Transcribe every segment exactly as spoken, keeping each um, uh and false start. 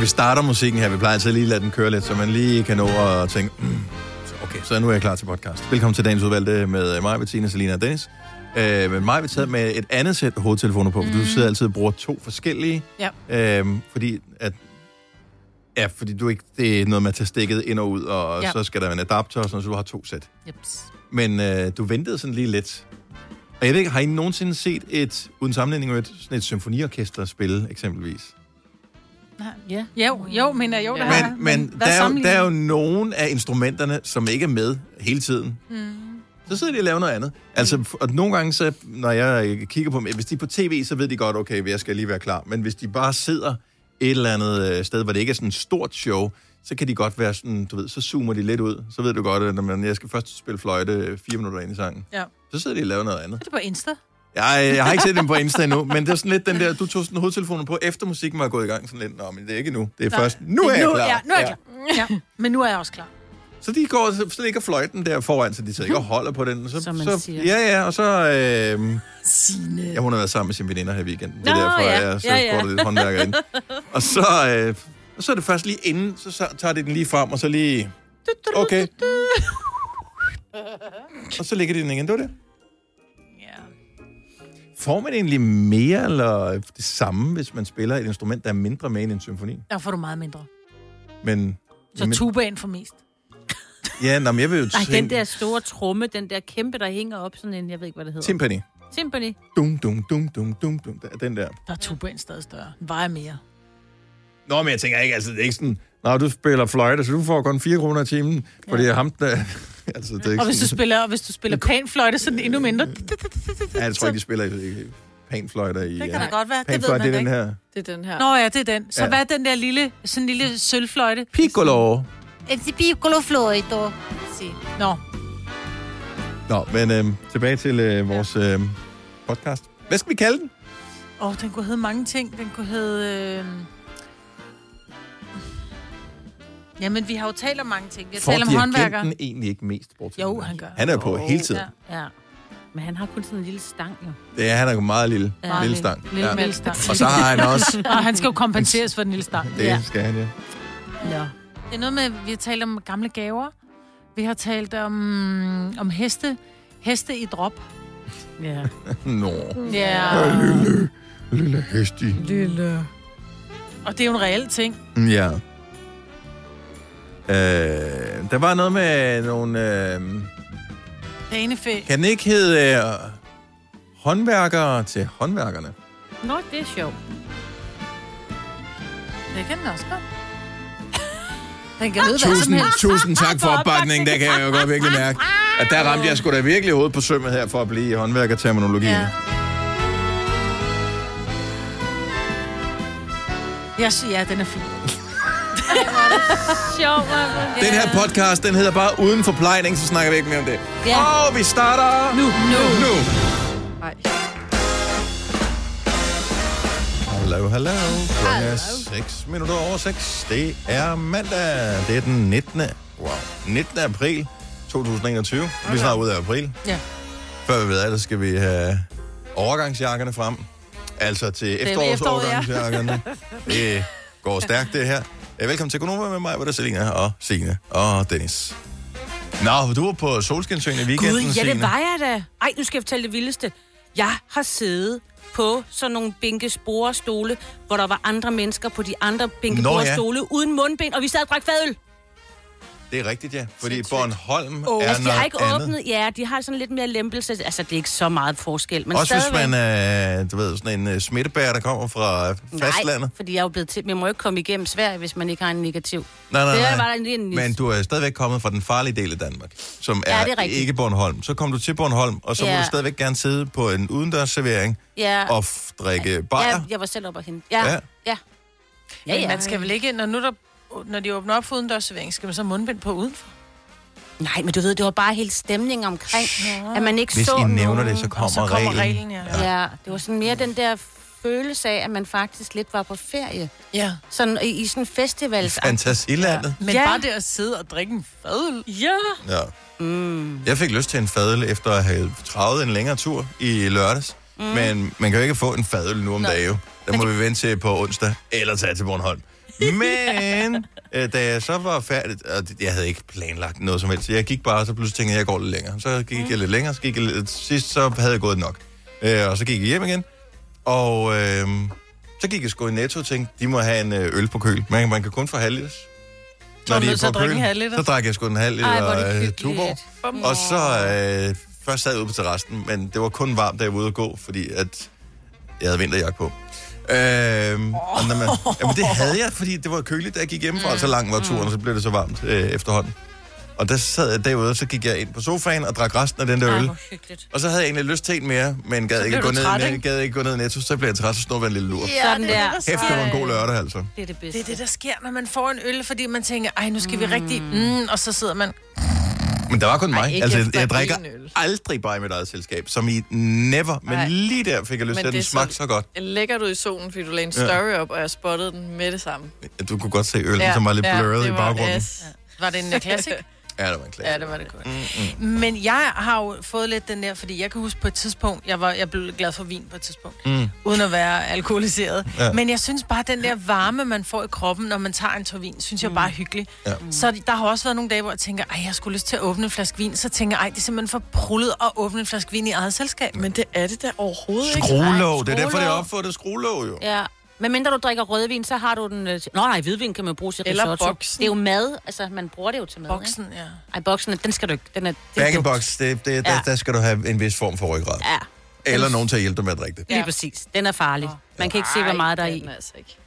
vi starter musikken her, vi plejer altid lige at lade den køre lidt, så man lige kan nå at tænke, mm, okay, så nu er jeg klar til podcast. Velkommen til dagens udvalgte med mig, Bettina, Selina og Dennis. Øh, men mig vil tage med et andet sæt hovedtelefoner på, for mm. du sidder altid og bruger to forskellige. Ja. Øh, fordi at Ja, fordi du ikke, det er noget med at tage stikket ind og ud, og ja. så skal der være en adapter, og sådan, så du har to sæt. Jeps. Men øh, du ventede sådan lige lidt. Og jeg ved ikke, har I nogensinde set et, uden sammenligning med et, sådan et symfoniorkester spille, eksempelvis? Nej. Ja. Jo, jo, men jo, der Men, har, men, men der, er jo, der er jo nogle af instrumenterne, som ikke er med hele tiden. Mm. Så sidder de og laver noget andet. Altså, og nogle gange, så, når jeg kigger på dem, hvis de er på tv, så ved de godt, okay, jeg skal lige være klar. Men hvis de bare sidder et eller andet sted, hvor det ikke er sådan et stort show, så kan de godt være sådan, du ved, så zoomer de lidt ud. Så ved du godt, at når man, jeg skal først spille fløjte fire minutter ind i sangen. Ja. Så sidder de og laver noget andet. Er det på Insta? Jeg, jeg har ikke set dem på Insta endnu, men det er sådan lidt den der, du tog sådan hovedtelefonen på, efter musikken var gået i gang, sådan lidt, nå, men det er ikke nu. Det er Nej. først, nu er jeg nu, klar. Ja, nu er jeg klar. Ja. Men nu er jeg også klar. Så de går, så ligger fløjten der foran, så de så ikke og holder på den. Så, Som man så, siger. Ja, ja, og så... Øh, Signe. Ja, hun har været sammen med sine veninder her i weekenden. Det Nå, er derfor, ja. jeg så ja, ja. går der lidt håndværker ind. Og så, øh, og så er det først lige inden, så, så tager det den lige frem, og så lige... Okay. Og så ligger de den igen, det var det. Ja. Får man egentlig mere eller det samme, hvis man spiller et instrument, der er mindre med end en symfoni? Der får du meget mindre. Men... Så tubaen får mest. Ja, nå, men jeg vil jo Nej, tænke... den der store tromme, den der kæmpe, der hænger op, sådan en, jeg ved ikke, hvad det hedder. Timpani. Timpani. Dum, dum, dum, dum, dum, dum. Den der. Der er tubaen stadig større. Den vejer mere. Nå, men jeg tænker ikke, altså det er ikke sådan... Nå, du spiller fløjte, så du får kun fire kroner i timen, fordi ja. ham der... altså, det er ikke og hvis sådan... du spiller, og hvis du spiller panfløjte, så er den endnu mindre. Ja, jeg tror ikke, de spiller i panfløjter i... Det kan da godt være, det ved man man det er ikke. den her. Det er den her. Nå ja, det er den. Så ja. hvad er den der lille, sådan en lille sølvfløjte? Piccolo. Et piccolo-fløjte. Nå. Nå, men øh, tilbage til øh, vores øh, podcast. Hvad skal vi kalde den? Åh, oh, den kunne hedde mange ting. Den kunne hedde... Øh... Jamen, vi har jo talt om mange ting. Vi har Får talt om håndværker. Får dirigenten egentlig ikke mest bort? Jo, han gør. Han er på oh, hele tiden. Ja. ja. Men han har kun sådan en lille stang, jo. Det er, han er jo meget lille. Ja. Lille stang. Lille, ja. lille stang. Og så har han også... Og han skal jo kompenseres for den lille stang. Det ja. skal han, ja. Ja. Det er noget med, vi har talt om gamle gaver. Vi har talt om, om heste. Heste i drop. Ja. Nå. Ja. Lille, lille hesti. Lille. Og det er jo en reel ting. Ja. Øh, der var noget med nogle... Øh, Danefæ. kan den ikke hedde øh, håndværkere til håndværkerne? Nå, det er sjovt. Det kan den også godt. Den kan hedde hvad som Tusind, helst. tusind tak for opbakningen. Der kan jeg jo godt virkelig mærke, at der ramte jeg sgu da virkelig hovedet på sømmet her for at blive i håndværkerterminologien. Ja. Jeg siger, ja, den er fin. Sjov, Den her podcast, den hedder bare Uden Forplejning, så snakker vi ikke mere om det. Ja. Og vi starter... Nu. Nu. Nu. Nej. Hallo, hallo. Klokken er seks minutter over seks. Det er mandag. Det er den nittende Wow. nittende april to tusind enogtyve. Okay. Vi er snart ude af april. Ja. Før vi ved af det, skal vi have overgangsjakkerne frem. Altså til efterårsovergangsjakkerne. Det går stærkt, det her. Velkommen til Gonova med mig, hvor der er Selina og Signe og Dennis. Nå, du var på solskinsøen i weekenden, Gud, ja, Signe. det var jeg da. Ej, nu skal jeg fortælle det vildeste. Jeg har siddet på sådan nogle bænkesporestole, hvor der var andre mennesker på de andre bænkesporestole, ja. uden mundbind, og vi sad og drak fadøl. Det er rigtigt, ja. Fordi Bornholm oh, er altså, de noget har ikke andet. åbnet, ja, de har sådan lidt mere lempelse. Altså, det er ikke så meget forskel, men også stadigvæk. hvis man er, du ved, sådan en uh, smittebærer, der kommer fra fastlandet. Nej, fordi jeg er jo blevet til, man må jo ikke komme igennem Sverige, hvis man ikke har en negativ. Nej, nej, nej. Det var en, en, men du er stadigvæk kommet fra den farlige del af Danmark, som ja, er, er ikke Bornholm. Så kom du til Bornholm, og så ja. må du stadigvæk gerne sidde på en udendørsservering ja. og f- drikke bajer. Ja, jeg var selv op og hente. Ja, ja. ja. ja. ja, ja. Man skal vel ikke, når nu der, når de åbner op for udendørsservering, skal man så mundbind på udenfor? Nej, men du ved, det var bare helt stemning omkring, ja. at man ikke Hvis så I nævner nogen. det, så kommer, så kommer reglen. reglen ja. Ja. ja, det var sådan mere den der følelse af, at man faktisk lidt var på ferie. Ja. Sådan i, i sådan en festival. Fantasilandet. Ja. Men ja. bare det at sidde og drikke en fadøl. Ja. Ja. Mm. Jeg fik lyst til en fadøl efter at have travet en længere tur i lørdags. Mm. Men man kan jo ikke få en fadøl nu om dagen. Der må vi vente til på onsdag, eller tage til Bornholm. Men øh, da jeg så var færdig, og jeg havde ikke planlagt noget som helst, så jeg gik bare, så pludselig tænkte jeg, jeg går lidt længere. Så gik mm. jeg lidt længere, så gik jeg lidt, sidst så havde jeg gået nok. Øh, og så gik jeg hjem igen, og øh, så gik jeg sgu i Netto og tænkte, de må have en øl på køl. Man, man kan kun få halv liters. Når de er på køl, så drak jeg sgu en halv liter øh, Tuborg. Og så øh, først sad jeg ude på terrassen, men det var kun varmt, da jeg var ude at gå, fordi at jeg havde vinterjakke på. Øhm, oh. og man, jamen det havde jeg, fordi det var køligt, da jeg gik hjemmefra, mm. så lang var turen, og så blev det så varmt øh, efterhånden. Og der sad jeg derude, og så gik jeg ind på sofaen og drak resten af den der øl. Og så havde jeg egentlig lyst til en mere, men gad ikke, gå ned, træt, ikke? gad ikke gå ned i Netto, så blev jeg træt, så snurrede jeg en lille lur. Ja, sådan der. Hæft, det var en god lørdag, altså. Det er det bedste. Det er det, der sker, når man får en øl, fordi man tænker, ej, nu skal mm. vi rigtig... Mm, og så sidder man... Men der var kun mig. Ej, altså, jeg, jeg drikker aldrig bare i mit eget selskab. Som i never. Men Ej. lige der fik jeg lyst til, at den smagte så, så godt. Lækker du i solen, fordi du lagde en story ja. op, og jeg spottede den med det samme. Du kunne godt se øllen, ja. som var lidt blurret ja, i baggrunden. Yes. Ja. Var det en classic? Ja, det var en klasse. Ja, det var det godt. Mm, mm. Men jeg har jo fået lidt den der, fordi jeg kan huske på et tidspunkt, jeg var jeg blev glad for vin på et tidspunkt, mm. uden at være alkoholiseret. Ja. Men jeg synes bare, den der varme, man får i kroppen, når man tager en tår vin, synes jeg bare er hyggelig. Ja. Så der har også været nogle dage, hvor jeg tænker, ej, jeg skulle lyst til at åbne en flaske vin, så tænker jeg, ej, det er simpelthen for prullet at åbne en flaske vin i eget selskab. Men det er det der overhovedet ikke. Skruelåg, det er derfor, det er opfundet skruelåg jo. Ja. Men mindre du drikker rødvin, så har du den... Nå nej, hvidvin kan man bruge til risotto. Eller boksen. Det er jo mad, altså man bruger det jo til mad. Boksen, ja. Ej, boksen, den skal du ikke... Den er, Bag-in-box, det, det, ja. der, der skal du have en vis form for ryggrad. Ja. Eller nogen til at hjælpe dig med at drikke det. Lige præcis. Den er farlig. Man kan ikke se, hvor meget der er i. Den er altså ikke.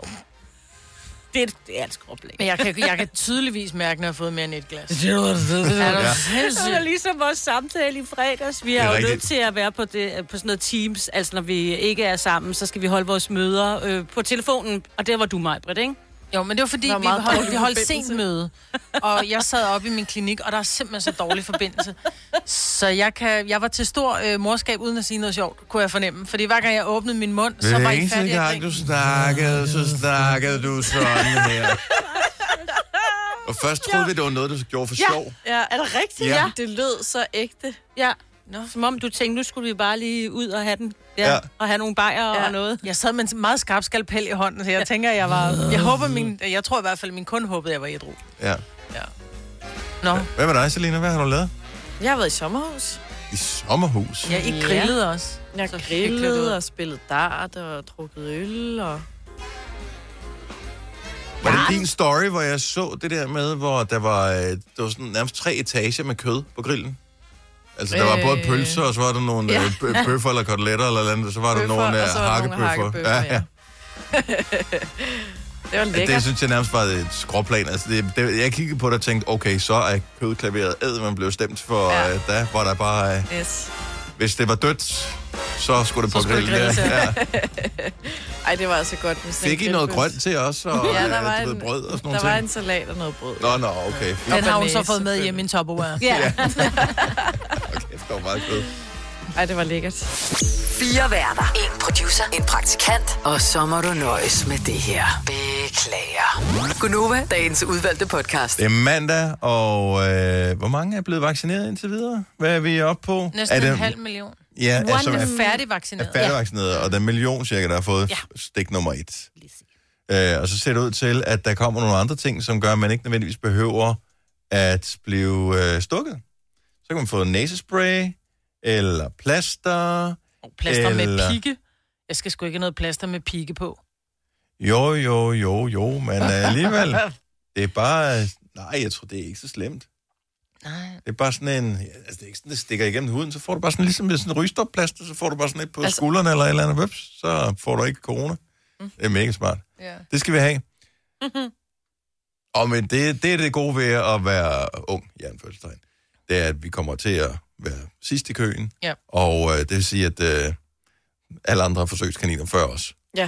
Det er, det er et skråblik. Men jeg kan, jeg kan tydeligvis mærke, når jeg har fået mere end et glas. Det er det er ligesom vores samtale i fredags. Vi er, er jo nødt til at være på, det, på sådan noget Teams. Altså, når vi ikke er sammen, så skal vi holde vores møder øh, på telefonen. Og det var du, Maj-Britt, ikke? Jo, men det var fordi, var vi holdt, vi holdt sent møde. Og jeg sad oppe i min klinik, og der er simpelthen så dårlig forbindelse. Så jeg, kan, jeg var til stor øh, morskab, uden at sige noget sjovt, kunne jeg fornemme. Fordi hver gang jeg åbnede min mund, så var I færdig. Hver gang du snakkede, så snakkede du sådan her. Og først troede ja. vi, det var noget, du gjorde for ja. sjov. Ja, er det rigtigt? Ja. ja. Det lød så ægte. Ja. No. Som om du tænkte, nu skulle vi bare lige ud og have den. Ja, ja. Og have nogle bajer ja. og noget. Jeg sad med en meget skarp skalpel i hånden, så jeg tænker, jeg var... Jeg håber, min... Jeg tror i hvert fald, min kunde håbede, jeg var ædru. Ja. Ja. Nå. Hvad med dig, Selina? Hvad har du lavet? Jeg har været i sommerhus. I sommerhus? Ja, I grillede også. Jeg grillede og spillede dart og drukket øl og... Var det din story, hvor jeg så det der med, hvor der var, der var sådan nærmest tre etager med kød på grillen? Altså, der var både pølser, og så var der nogle ja. øh, bøffer eller koteletter eller andet, så var der nogle øh, hakkebøffer. Ja, ja. Det var lækkert. Det synes jeg nærmest var et skråplan. Altså, det, det, jeg kiggede på det og tænkte, okay, så er kødklaveret æd, man blev stemt for, ja. øh, der var der bare... Øh, yes. Hvis det var dødt, så skulle det så på grillen. Ja. Ja. Ej, det var altså godt. Fik I noget grønt til os? Og, ja, der var, en, brød og sådan der ting? var en salat og noget brød. Nå, nå, okay. Ja. Den har hun så fået med hjem i en Tupperware. Ja. ja. Okay, det var meget kød. Ej, det var lækkert. Fire værter. En producer. En praktikant. Og så må du nøjes med det her. Beklager. Gunova, dagens udvalgte podcast. Det er mandag, og øh, hvor mange er blevet vaccineret indtil videre? Hvad er vi oppe på? Næsten det en halv million. Ja, One altså, er færdigvaccineret. Er færdigvaccineret, ja. Og der er en million cirka, der har fået ja. stik nummer et. Øh, og så ser det ud til, at der kommer nogle andre ting, som gør, at man ikke nødvendigvis behøver at blive øh, stukket. Så kan man få næsespray, eller plaster. Oh, plaster eller... med pigge. Jeg skal sgu ikke have noget plaster med pigge på. Jo, jo, jo, jo, men alligevel. Det er bare... Nej, jeg tror, det er ikke så slemt. Nej. Det er bare sådan en... Altså, det er ikke sådan, det stikker igennem huden. Så får du bare sådan ligesom med sådan en rygstopplaster, så får du bare sådan et på altså... skuldrene eller et eller andet vips, så får du ikke corona. Mm. Det er mega smart. Yeah. Det skal vi have. Mm-hmm. Og men det, det er det gode ved at være ung, i anførselstegn. Det er, at vi kommer til at være sidst i køen. Ja. Og øh, det vil sige, at øh, alle andre forsøgskaniner før os. Ja.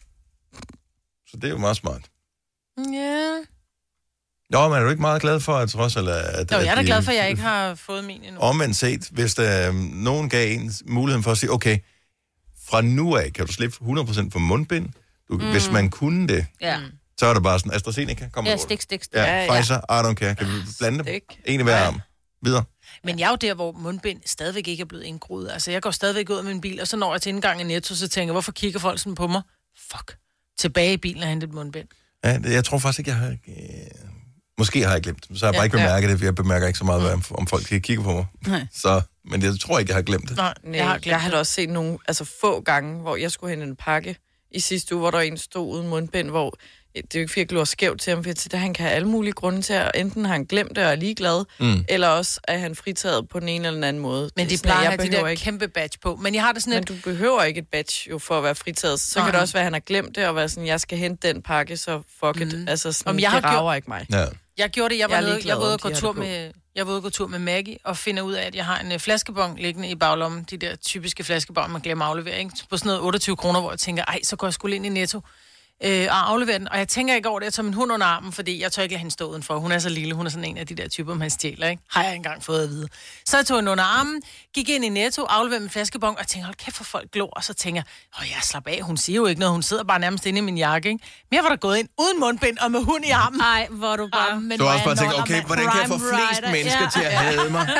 Så det er jo meget smart. Ja. Nå, men er du ikke meget glad for, at trods eller... At, jo, jeg er da de, glad for, at jeg ikke har fået min endnu. Omvendt set, hvis der, nogen gav en muligheden for at sige, okay, fra nu af kan du slippe hundrede procent for mundbind. Du, mm. Hvis man kunne det, ja. så er det bare sådan, AstraZeneca, kommer ja, stik, stik, stik. Ja, ja, Pfizer, ja. I don't care. Kan vi blande dem? En i hver arm. Videre. Men jeg er jo der, hvor mundbind stadigvæk ikke er blevet indgroet. Altså, jeg går stadigvæk ud af min bil, og så når jeg til indgang i Netto, så tænker jeg, hvorfor kigger folk sådan på mig? Fuck. Tilbage i bilen og hente et mundbind. Ja, jeg tror faktisk ikke, jeg har... Øh, måske har jeg glemt det, så har jeg bare ja, ikke bemærket ja. det, for jeg bemærker ikke så meget, hvad, om folk kigger på mig. Nej. Så, men jeg tror ikke, jeg har glemt det. Nej, jeg har, jeg har da også set nogle altså få gange, hvor jeg skulle hente en pakke i sidste uge, hvor der en stod uden mundbind, hvor det er jo ikke, fordi jeg glor skævt til ham, for til det, han kan have alle mulige grunde til, at enten har han glemt det og er ligeglad, mm. eller også er han fritaget på den ene eller den anden måde. Men de plejer at have de der ikke... kæmpe badge på. Men jeg har det sådan Men et... du behøver ikke et badge jo for at være fritaget. Så kan det også være, at han har glemt det, og være sådan, jeg skal hente den pakke, så fuck it. Mm. Altså sådan, jeg det rager gjort... ikke mig. Ja. Jeg gjorde det, jeg var, jeg nede, jeg var ude og gå tur med, jeg var ude og gå tur med Maggie, og finder ud af, at jeg har en uh, flaskebon liggende i baglommen. De der typiske flaskebon, man glemmer at aflevere, ikke? På sådan noget otteogtyve kroner, hvor jeg tænker, ej, så går jeg sgu ind i Netto øh, og afleverer den. Og jeg tænker ikke over det, jeg tager min hund under armen, fordi jeg tør ikke lade hende stå udenfor. Hun er så lille, hun er sådan en af de der typer, man stjæler, ikke? Har jeg engang fået at vide. Så jeg tog hende under armen, gik ind i Netto, afleverede min flaskebon, og tænkte, hold kæft for folk glor. Og så tænker jeg, åh, jeg slap af, hun siger jo ikke noget, hun sidder bare nærmest inde i min jakke, ikke? Men jeg var der gået ind uden mundbind og med hund i armen. Nej, hvor du bare... Ah, du har også bare tænkt, okay, hvordan kan jeg få flest rider. mennesker ja. til at hade mig?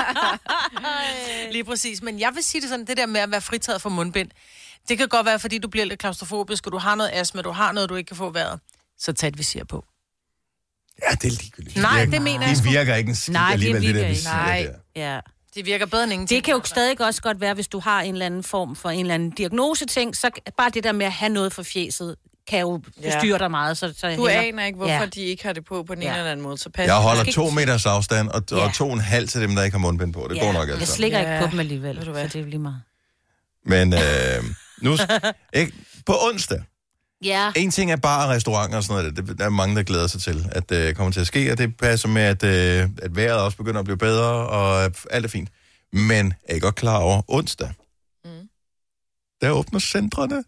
Lige præcis, men jeg vil sige det sådan, det der med at være fritaget for mundbind, det kan godt være, fordi du bliver lidt klaustrofobisk, og du har noget astma, du har noget, du ikke kan få vejret. Så tag et visir på. Ja, det er ligegyldigt. Nej, det mener jeg sgu. Det virker ikke en skid alligevel, det der visir Nej. der. Ja. Det virker bedre end ingenting. Det kan jo stadig også godt være, hvis du har en eller anden form for en eller anden diagnoseting, så bare det der med at have noget for fjeset, kan jo forstyrre ja. dig meget. Så, så du heller... aner ikke, hvorfor ja. de ikke har det på på den ja. ene eller anden måde. Så pas. Jeg holder to meters afstand, og, ja. og to og en halv til dem, der ikke har mundbind på. Det ja. går nok altså. Jeg slikker ja. ikke på dem alligevel, så det er lige meget. Men øh, nu, ikke, på onsdag, ja. en ting er bare restauranter og sådan noget, det, der er mange, der glæder sig til, at det øh, kommer til at ske, og det passer med, at, øh, at vejret også begynder at blive bedre, og alt er fint. Men er I godt klar over onsdag? Mm. Der åbner centrene.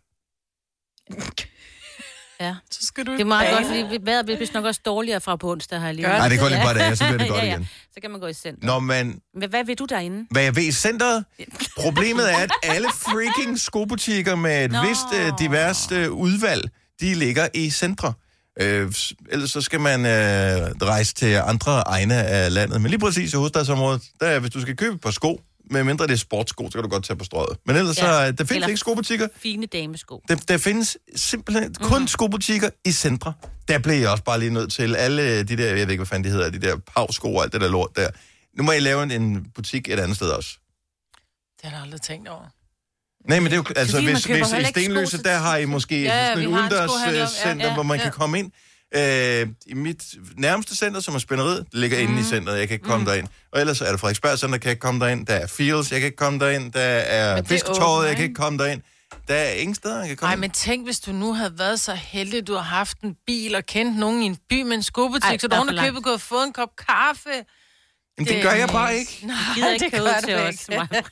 Ja. Så skal du det er meget godt, fordi vejret bliver nok også dårligere fra på onsdag her lige. Nej, det går lige bare der, så bliver det godt ja, ja. igen. Så kan man gå i center. Når man... Men hvad ved du derinde? Hvad jeg ved i centret? Problemet er, at alle freaking skobutikker med et Nå. vist uh, diverst uh, udvalg, de ligger i centre. Uh, ellers så skal man uh, rejse til andre egne af landet. Men lige præcis i hovedstadsområdet, der, hvis du skal købe et par sko, med mindre det er sportssko, så kan du godt tage på strøget. Men ellers ja. så, der findes Eller ikke skobutikker. Fine damesko. Der, der findes simpelthen mm. kun skobutikker i centre. Der blev jeg også bare lige nødt til alle de der, jeg ved ikke, hvad fanden de hedder, de der pavsko og alt det der lort der. Nu må jeg lave en, en butik et andet sted også. Det har jeg aldrig tænkt over. Nej, men det er jo, altså, fordi, hvis, hvis i Stenløse, der har I måske ja, sådan et udendørscenter, ja, ja, hvor man ja. kan komme ind. Øh, I mit nærmeste center, som er Spænderiet, det ligger mm. inde i centret, jeg kan ikke komme mm. derind. Og ellers er der Frederiksberg Center, kan jeg ikke komme derind. Der er Fields, jeg kan ikke komme derind. Der er Fisketorvet, jeg kan ikke komme derind. Der er ingen steder, jeg kan komme. Nej, men tænk, hvis du nu havde været så heldig, at du har haft en bil og kendt nogen i en by med en skobutik, Ej, så du har købet gået og fået en kop kaffe. Men det, det gør jeg bare ikke. Nej, gider ikke det gør til os.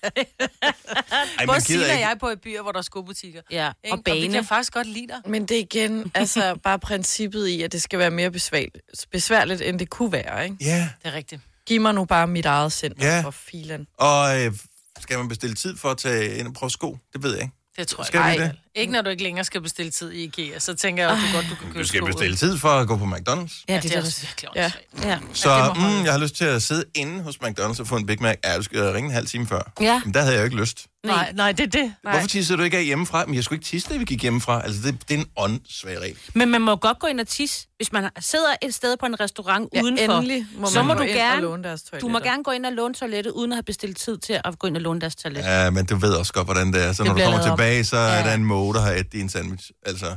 Hvor siger jeg på i byer, hvor der er skobutikker? Ja, og, og bane. Og det jeg faktisk godt lide dig. Men det er igen, altså bare princippet i, at det skal være mere besværligt, besværligt end det kunne være, ikke? Ja. Det er rigtigt. Giv mig nu bare mit eget center ja. for filen. Og øh, skal man bestille tid for at tage ind og prøve sko? Det ved jeg ikke. Det tror skal jeg ikke. Det? Ikke når du ikke længere skal bestille tid i IKEA, så tænker jeg også, du godt, du kan købe Du skal bestille tid for at gå på McDonald's. Ja, det, det er også virkelig ja. ja. Så mm, jeg har lyst til at sidde inde hos McDonald's og få en Big Mac. Ja, du skal ringe en halv time før. Ja. Men der havde jeg jo ikke lyst. Nej, nej, det er det. Nej. Hvorfor tisser du ikke af hjemmefra? Men jeg skulle ikke tisse, da vi gik hjemmefra. Altså, det, det er en åndssvag regel. Men man må godt gå ind og tisse, hvis man sidder et sted på en restaurant ja, udenfor. Endelig må så man må gå du ind gerne, og låne deres toiletter. Du må gerne gå ind og låne toilettet, uden at have bestilt tid til at gå ind og låne deres toilet. Ja, men du ved også godt, hvordan det er. Så det når du kommer tilbage, så er ja. der en måge, der har et din sandwich. Altså,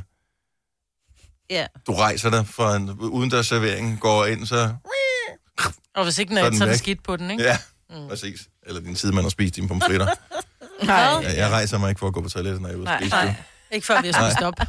ja. du rejser dig for en udendørs servering, går ind, så... Og hvis ikke den er, så er det skidt på den, ikke? Ja, mm. præcis. Eller din sidemand har spist dine pomfritter. Nej. Ja, jeg rejser mig ikke for at gå på toilettet, når jeg er ude at spise. Nej, ikke før vi har spist op.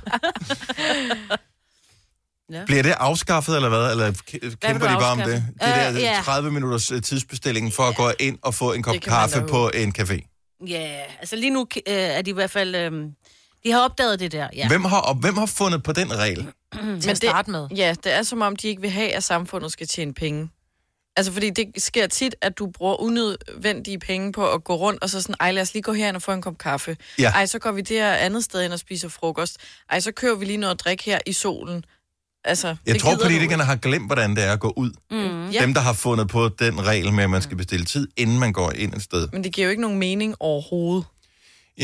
Ja. Bliver det afskaffet, eller hvad? Eller kæmper de bare om det? Det der uh, yeah. tredive minutters tidsbestilling for at gå ind og få en kop kaffe på en café. Ja, altså lige nu øh, er de i hvert fald... Øh, de har opdaget det der, ja. Hvem har, og hvem har fundet på den regel? Men det, starte med. Ja, det er som om, de ikke vil have, at samfundet skal tjene penge. Altså, fordi det sker tit, at du bruger unødvendige penge på at gå rundt, og så sådan, ej, lad os lige gå herind og få en kop kaffe. Ja. Ej, så går vi der andet sted ind og spiser frokost. Ej, så kører vi lige noget drik her i solen. Altså, jeg tror, politikerne har glemt, hvordan det er at gå ud. Mm. Dem, der har fundet på den regel med, at man skal bestille tid, inden man går ind et sted. Men det giver jo ikke nogen mening overhovedet.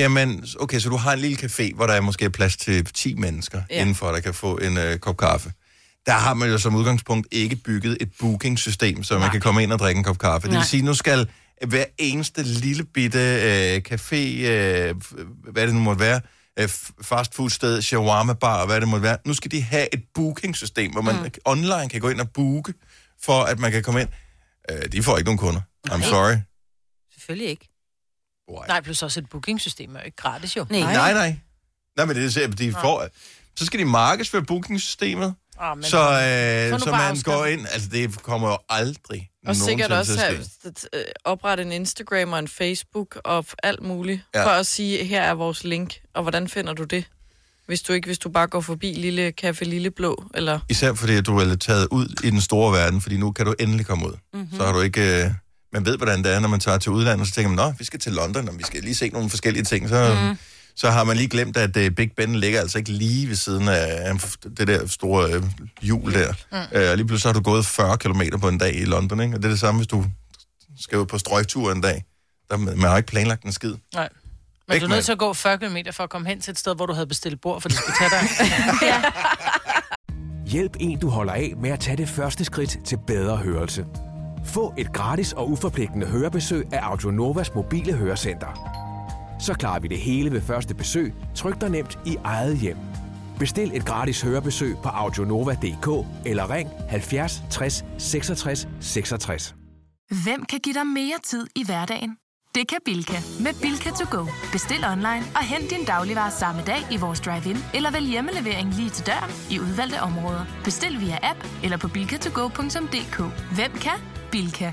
Jamen, okay, så du har en lille café, hvor der er måske plads til ti mennesker ja. indenfor, der kan få en øh, kop kaffe. der har man jo som udgangspunkt ikke bygget et booking-system, så man Nej. kan komme ind og drikke en kop kaffe. Nej. Det vil sige, nu skal hver eneste lille bitte øh, café, øh, hvad det nu måtte være, øh, fastfoodsted, shawarma-bar, hvad det måtte være, nu skal de have et booking-system, hvor man mm. online kan gå ind og booke, for at man kan komme ind. Øh, de får ikke nogen kunder. I'm Nej. sorry. Selvfølgelig ikke. Why? Nej, plus også et booking-system er jo ikke gratis, jo. Nej, nej. nej. Nej, men det er de får... Så skal de markedsføre booking-systemet, oh, så, øh, så man går ind... Altså, det kommer jo aldrig og sikkert også have oprette en Instagram og en Facebook og alt muligt, ja. for at sige, her er vores link, og hvordan finder du det? Hvis du ikke, hvis du bare går forbi Lille Café Lille Blå, eller... Især fordi, at du er taget ud i den store verden, fordi nu kan du endelig komme ud. Mm-hmm. Så har du ikke... Øh, man ved, hvordan det er, når man tager til udlandet, så tænker man, nå, vi skal til London, og vi skal lige se nogle forskellige ting, så... Mm. Så har man lige glemt, at uh, Big Ben ligger altså ikke lige ved siden af det der store uh, hjul der. Mm. Uh, og lige pludselig har du gået fyrre kilometer på en dag i London, ikke? Og det er det samme, hvis du skal ud på strøgtur en dag. Der, man har ikke planlagt en skid. Nej. Men ikke du er nødt til at gå fyrre kilometer for at komme hen til et sted, hvor du havde bestilt bord, for de skulle tage dig. Ja. Hjælp en, du holder af med at tage det første skridt til bedre hørelse. Få et gratis og uforpligtende hørebesøg af Audionovas mobile hørecenter. Så klarer vi det hele ved første besøg, tryk dig nemt i eget hjem. Bestil et gratis hørebesøg på audionova punktum d k eller ring halvfjerds tres seksogtres seksogtres. Hvem kan give dig mere tid i hverdagen? Det kan Bilka. Med Bilka to go. Bestil online og hent din dagligvarer samme dag i vores drive-in, eller vælg hjemmelevering lige til døren i udvalgte områder. Bestil via app eller på bilka to go punktum d k. Hvem kan? Bilka.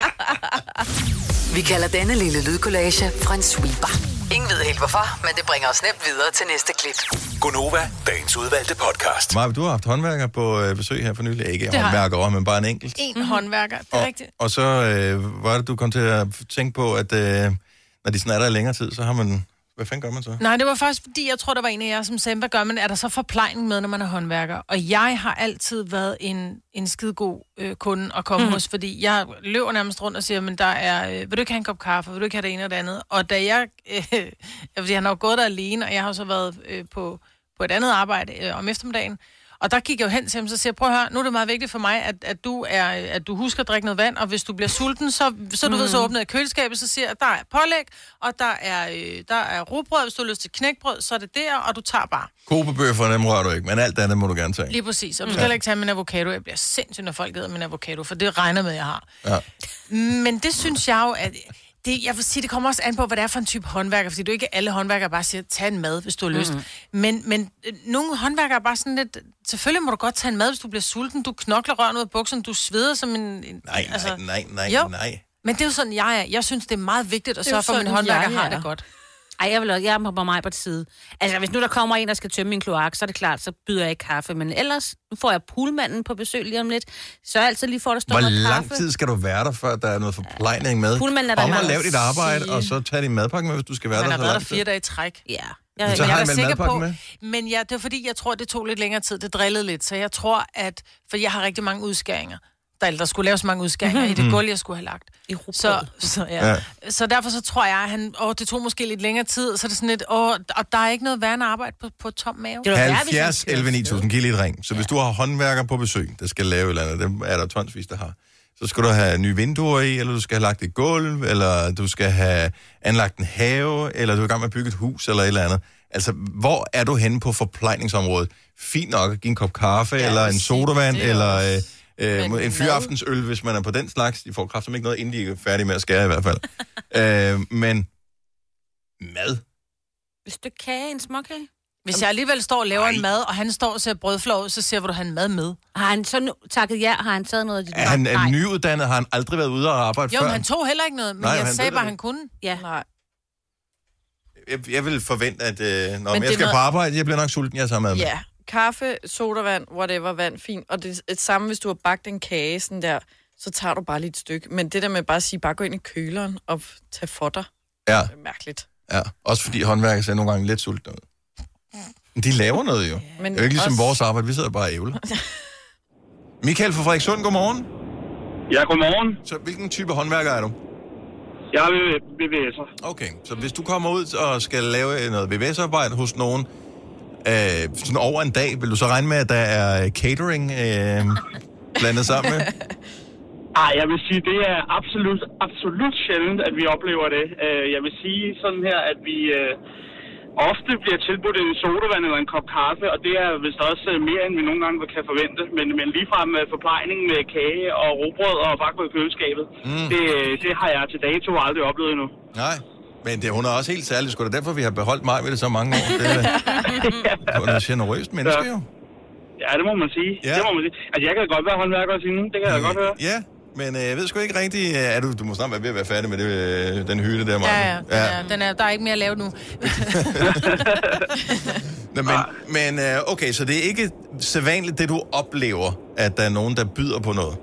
Vi kalder denne lille lydkollage en sweeper. Ingen ved helt hvorfor, men det bringer os nemt videre til næste klip. Gonova, dagens udvalgte podcast. Maja, du har haft håndværker på øh, besøg her for nylig. Ikke håndværker, men bare en enkelt. En mm-hmm. håndværker, det er og, rigtigt. Og så øh, var det, du kom til at tænke på, at øh, når de sådan er der i længere tid, så har man... Hvad fanden gør man så? Nej, det var faktisk fordi, jeg tror, der var en af jer, som sagde, hvad gør man? Er der så forplejning med, når man er håndværker? Og jeg har altid været en, en skidegod øh, kunde at komme mm. hos, fordi jeg løber nærmest rundt og siger, men der er, øh, vil du ikke have en kop kaffe? Vil du ikke have det ene og det andet? Og da jeg, øh, fordi han har jo gået der alene, og jeg har så været øh, på, på et andet arbejde øh, om eftermiddagen, og der gik jeg jo hen til ham, så siger jeg, prøv at høre, nu er det meget vigtigt for mig, at, at, du, er, at du husker at drikke noget vand, og hvis du bliver sulten, så, så du mm. ved, så åbner jeg køleskabet, så siger jeg, der er pålæg, og der er, øh, der er rugbrød, hvis du har lyst til knækbrød, så er det der, og du tager bare. Kobebøffer, dem rører du ikke, men alt andet må du gerne tage. Lige præcis, og du skal ja. ikke tage min avocado. Jeg bliver sindssygt, når folk æder min avocado, for det regner med, jeg har. Ja. Men det synes jeg jo, at... Det, jeg vil sige, det kommer også an på, hvad det er for en type håndværker, fordi du ikke alle håndværkere bare siger, tag en mad, hvis du har lyst. Mm-hmm. Men, men nogle håndværkere er bare sådan lidt, selvfølgelig må du godt tage en mad, hvis du bliver sulten, du knokler røren ud af bukserne, du sveder som en... en nej, altså, nej, nej, nej, jo. nej. Men det er jo sådan, jeg er. Jeg synes, det er meget vigtigt at sørge for, at min håndværker har det godt. Ej, jeg vil også, jeg er på mig på et side. Altså, hvis nu der kommer en, der skal tømme min kloak, så er det klart, så byder jeg ikke kaffe. Men ellers, nu får jeg poolmanden på besøg lige om lidt, så er altid lige for, at der står noget kaffe. Hvor lang tid skal du være der, før der er noget forplejning med? Poolmanden er der meget. Kom og lav dit arbejde, og så tag din madpakke med, hvis du skal være der så lang tid. Han har været der fire dage i træk. Ja. Jeg, men så jeg har er han sikker på, med? Men ja, det er fordi, jeg tror, det tog lidt længere tid. Det drillede lidt, så jeg tror, at... For jeg har rigtig mange udskæringer. Der, der skulle laves mange udskæringer mm-hmm. i det gulv, jeg skulle have lagt. I så, så, ja. Ja. så derfor så tror jeg, at han, åh, det tog måske lidt længere tid, så er det sådan lidt, åh, og der er ikke noget værende arbejde på, på tom mave. halvfjerds elleve ni tusind, giv lige et ring. Så ja. hvis du har håndværker på besøg, der skal lave et eller andet, dem er der tonsvis, der har, så skal du have nye vinduer i, eller du skal have lagt et gulv, eller du skal have anlagt en have, eller du er i gang med at bygge et hus, eller et eller andet. Altså, hvor er du henne på forplejningsområdet? Fint nok at give en kop kaffe, ja, eller en sodavand, eller... Øh, Øh, en fyraftensøl, hvis man er på den slags. De får kraftigt ikke noget, inden de er færdige med at skære i hvert fald. øh, men mad? Hvis du kage, en småkage? Hvis jeg alligevel står og laver Ej. en mad, og han står og ser brødflår ud, så siger, hvor du har en mad med. Har han så nu, takket ja, har han taget noget af dit? Er han er nyuddannet? Har han aldrig været ude og arbejde jo, før? Jo, han tog heller ikke noget, men Nej, jeg sagde bare, han kunne. Ja. Nej. Jeg, jeg vil forvente, at øh, når jeg skal noget... på arbejde, jeg bliver nok sulten, jeg tager mad med. Ja. Kaffe, sodavand, whatever, vand, fint. Og det er et samme, hvis du har bagt en kage, sådan der, så tager du bare lige et stykke. Men det der med bare at sige, bare gå ind i køleren og tage for dig, ja. det er mærkeligt. Ja, også fordi håndværker ser nogle gange lidt sultne ud. De laver noget jo. Ja. Men det er jo ikke ligesom også... vores arbejde, vi sidder bare og ævler. Michael fra Frederikssund, godmorgen. Ja, godmorgen. Så hvilken type håndværker er du? Jeg er V V S'er. Okay, så hvis du kommer ud og skal lave noget V V S-arbejde hos nogen, Øh, sådan over en dag, vil du så regne med, at der er catering øh, blandet sammen med? Ej, jeg vil sige, det er absolut, absolut sjældent, at vi oplever det. Jeg vil sige sådan her, at vi øh, ofte bliver tilbudt en sodavand eller en kop kaffe, og det er vist også mere, end vi nogle gange kan forvente. Men, men ligefrem med forplejning med kage og rugbrød og bare gå i køleskabet, mm. det, det har jeg til dato aldrig oplevet endnu. Nej. Men det, hun er også helt særlig. Sgu da derfor, vi har beholdt mig ved det så mange år. Det er, hun er et generøst menneske, jo. Ja, det må man sige. Ja. Det må man sige. Altså, jeg kan godt være håndværker også inden. Det kan jeg godt høre. Ja, men øh, jeg ved sgu ikke rigtigt... Er du, du må snart være ved at være færdig med det, øh, den hylde der, Maja. Ja, ja. Den ja. Er, den er, der er ikke mere at lave nu. Nå, men men øh, okay, så det er ikke sædvanligt, det du oplever, at der er nogen, der byder på noget?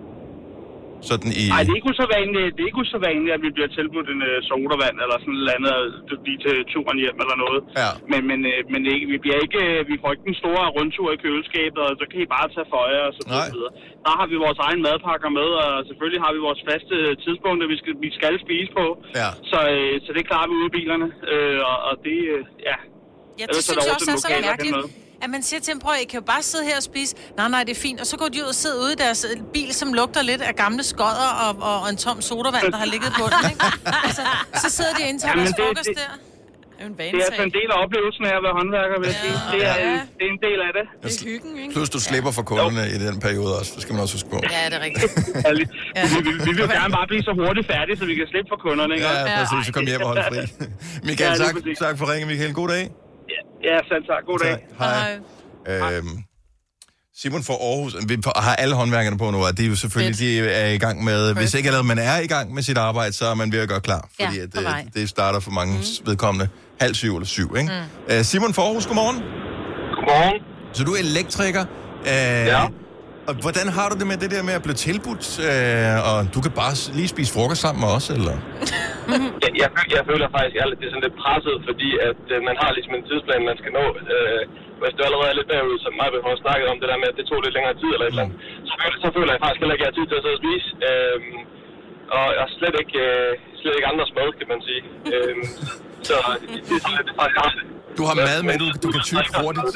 Sådan i... Nej, det er ikke usædvanligt, det er ikke usædvanligt, at vi bliver tilbudt en uh, sodavand eller sådan noget andet lige til turen hjem eller noget. Ja. Men, men, uh, men ikke, vi bliver ikke, vi får ikke den store rundtur i køleskabet, og så kan I bare tage for jer og så videre. Der har vi vores egen madpakker med, og selvfølgelig har vi vores faste tidspunkter, vi skal, vi skal spise på. Ja. Så, uh, så det klarer vi ude i bilerne, uh, og, og det, uh, ja. Ja, det synes jeg også er så mærkeligt. At man siger til dem, prøv, I kan jo bare sidde her og spise. Nej, nej, det er fint. Og så går de ud og sidder ude i deres bil, som lugter lidt af gamle skodder og, og, og en tom sodavand, der har ligget på den, ikke? Altså, så sidder de og indtager deres frokost det, der. Det er, det er altså en del af oplevelsen af at være håndværker, vil jeg sige. Det er, ja. det er en del af det. Det er hyggen, ikke? Plus du slipper for kunderne ja. i den periode også. Det skal man også huske på. Ja, det er rigtigt. ja, vi, vi, vi vil jo gerne bare blive så hurtigt færdige, så vi kan slippe for kunderne, ikke? Ja, præcis. Så kom hjem og hold fri. Michael, ja, tak, tak for ringen, Michael. God dag. Ja, ja selv tak. God dag. Hej. Øhm, Simon fra Aarhus, vi har alle håndværkerne på nu, og det er jo selvfølgelig, de er i gang med, Perfect. Hvis ikke allerede man er i gang med sit arbejde, så er man ved at gøre klar, fordi ja, at, det, det starter for mange mm. vedkommende halv syv eller syv, ikke? Mm. Uh, Simon fra Aarhus, godmorgen. Godmorgen. Så du er elektriker. Uh, ja. Og hvordan har du det med det der med at blive tilbudt, uh, og du kan bare lige spise frokost sammen med os, eller? jeg, jeg, jeg føler faktisk, at det er sådan lidt presset, fordi at uh, man har ligesom en tidsplan, man skal nå. Uh, hvis du allerede er lidt bagud, som mig har snakket om det der med, at det tog lidt længere tid eller et eller andet, så føler, så føler jeg faktisk heller ikke, at jeg har tid til at sidde og spise. Uh, og jeg slet ikke, uh, slet ikke andres mad, kan man sige. Uh, så det er sådan lidt faktisk rart. Du har mad med, du, du kan tykke hurtigt.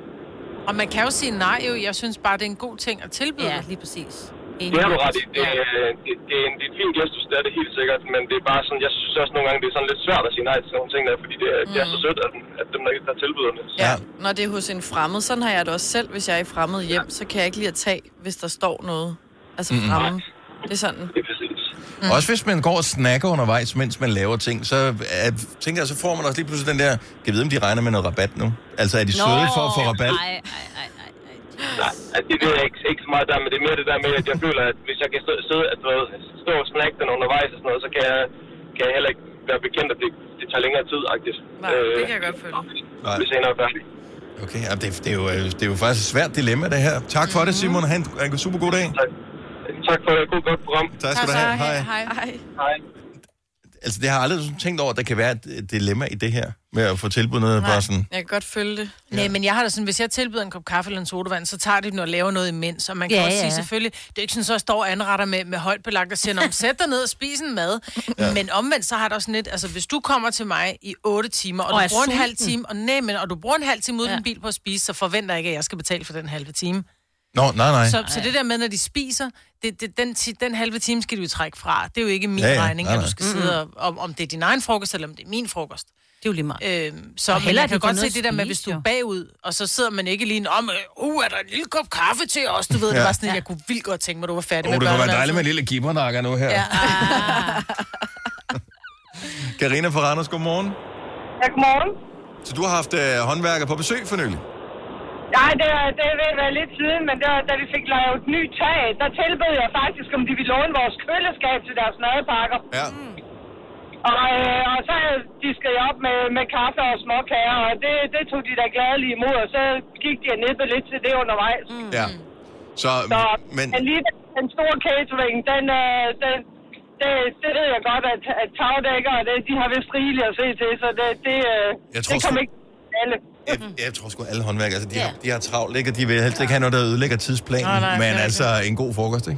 Og man kan jo sige nej jo. Jeg synes bare, det er en god ting at tilbyde. Ja, lige præcis. Det har du ret i. Det, ja. det, det, er en, det er en fin gestus, det er det helt sikkert, men det er bare sådan, jeg synes også nogle gange, det er sådan lidt svært at sige nej til nogle ting der, fordi det er, mm. det er så sødt, at, at dem, der ikke har tilbyder det. Ja, når det er hos en fremmed, sådan har jeg det også selv, hvis jeg er i fremmed hjem, så kan jeg ikke lide at tage, hvis der står noget. Altså mm. fremme. Det er sådan. Det er præcis. Mm. Også hvis man går og snakker undervejs, mens man laver ting, så er, tænker jeg, så får man også lige pludselig den der, kan jeg vide, om de regner med noget rabat nu? Altså, er de Nå, søde for at få rabat? Nej, nej, nej. Nej, altså, det ved jeg ikke, ikke så meget der, men det er mere det der med, at jeg føler, at hvis jeg kan stå, sidde, at, stå og snakke den undervejs og sådan noget, så kan jeg, kan jeg heller ikke være bekendt, at det, det tager længere tid, agtigt. Nej, øh, det kan jeg godt føle. Hvis jeg er færdig. Okay, ja, det, det, er jo, det er jo faktisk et svært dilemma, det her. Tak for mm-hmm. det, Simon. Ha' en, en super god dag. Tak, tak for det. God, godt program. Tak skal du have. Hej. Hej. Hej. Hej. Altså, det har jeg aldrig tænkt over, at der kan være et dilemma i det her, med at få tilbudt noget bare sådan. Jeg kan godt følge det. Ja. Nej, men jeg har da sådan, hvis jeg tilbyder en kop kaffe eller en sodavand, så tager de den og laver noget imens. Og man kan ja, også ja. sige selvfølgelig, det er ikke sådan, så jeg står og anretter med, med højt belagt og siger, om sæt dig ned og spis en mad. Ja. Men omvendt, så har der også lidt, altså hvis du kommer til mig i otte timer, og, og du bruger en halv time, og nej, men, og du bruger en halv time uden ja. din bil på at spise, så forventer jeg ikke, at jeg skal betale for den halve time. Nå, nej, nej. Så, så det der med, når de spiser, det, det, den, den halve time skal du jo trække fra. Det er jo ikke min ja, ja. regning, nej, nej. at du skal sidde og, om, om det er din egen frokost, eller om det er min frokost. Det er jo lige meget. Øhm, så men jeg kan godt se det der med, hvis du er bagud, og så sidder man ikke lige om, uh, er der en lille kop kaffe til os? Du ved, ja. det var sådan, at jeg kunne vildt godt tænke mig, at du var færdig oh, med børnene. Det kunne være dejligt med en lille gibbernakker nu her. Ja. Karina fra Randers, godmorgen. Ja, godmorgen. Så du har haft uh, håndværker på besøg for nylig? Nej, det, det vil være lidt siden, men der, da vi fik lavet et nyt tag, der tilbød jeg faktisk, om de ville låne vores køleskab til deres madpakker. Ja. Og, øh, og så diskede jeg op med, med kaffe og småkager, og det, det tog de da gladeligt imod, og så gik de og nippede lidt til det undervejs. Mm. Ja. Så, så men... lige den store catering, den, øh, den, det, det ved jeg godt, at, at tagdækker, det, de har vist rigeligt at se til, så det, det, jeg tror, det kommer ikke til alle. Jeg, jeg tror sgu alle håndværkere, altså de, yeah. har, de har travlt, ikke? Og de vil helst ikke have noget, der ødelægger tidsplanen, nej, nej, men altså en god frokost, ikke?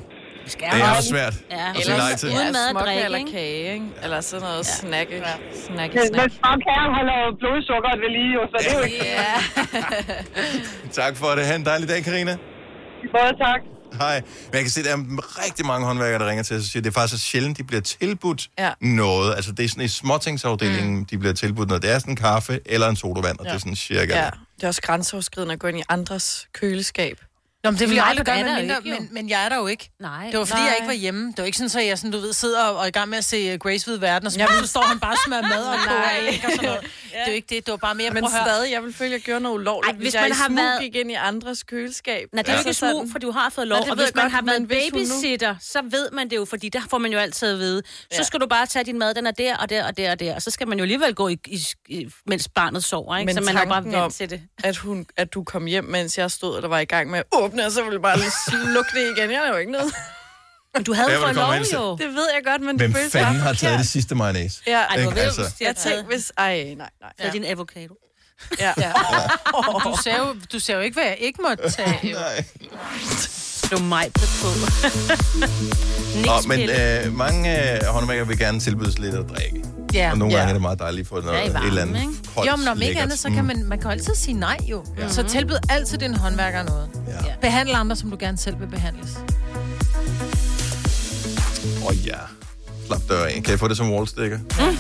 Det er også svært ja. at sige nej til. Uden mad og drikke, eller ikke? kage, ikke? Eller sådan noget ja. snack, snack, snack. Men småkager holder blodsukkeret ved lige, så det er jo ikke... Ja. Tak for det. Ha' en dejlig dag, Karina. Både tak. Hej. Men jeg kan se, at der er rigtig mange håndværkere, der ringer til os og siger, at det er faktisk så sjældent, de bliver tilbudt ja. noget. Altså, det er sådan i småtingsafdelingen, mm. de bliver tilbudt noget. Det er sådan en kaffe eller en sodavand, og ja. det er sådan cirka... Ja, det er også grænseoverskridende at gå ind i andres køleskab. Nå, men det vil jeg aldrig gøre er med der mindre, ikke, jo. men, men jeg er der jo ikke. Nej. Det var fordi, Nej. jeg ikke var hjemme. Det var ikke sådan, så jeg sådan, du ved, sidder og er i gang med at se Grace ved verden, og så, så står han bare og smører mad og koger æg og sådan noget. Ja. Det er jo ikke det, det var bare mere, men stadig, jeg vil føle, at jeg gjorde noget ulovligt, Ej, hvis, hvis man jeg har smug været... gik ind i andres køleskab. Nej, det er ja. ikke smug, for du har fået lov. Nej, og hvis man godt, har været babysitter, babysitter, så ved man det jo, fordi der får man jo altid at vide. Så ja. skal du bare tage din mad, den er der og der og der og der, og så skal man jo alligevel gå, i, i, mens barnet sover, ikke? Men så man er bare vant til det. At, hun, at du kom hjem, mens jeg stod, og der var i gang med at åbne, og så ville jeg bare slukke det igen. Jeg er jo ikke noget. Men du havde ja, fået lov, til. jo. Det ved jeg godt, men Hvem det føles fanden bare har taget det sidste mayonnaise? Ja, Ej, du ved, altså. Jeg tænkte, hvis... Ej, nej, nej. Så ja. din avocado. Ja. ja. Du sagde jo, du sagde jo ikke, hvad jeg ikke måtte tage. Nej. Du mig på på. Nå, men øh, mange øh, håndværkere vil gerne tilbydes lidt at drikke. Ja. Og nogle ja. gange er det meget dejligt for noget, ja, varme, et eller andet koldt, jo, men om ikke lækkert. andet, så kan man, man kan altid sige nej jo. Ja. Så tilbyd altid din håndværker noget. Ja. Behandle andre, som du gerne selv vil behandles. Åh oh, ja. Slap dør af. Kan jeg få det som wallsticker?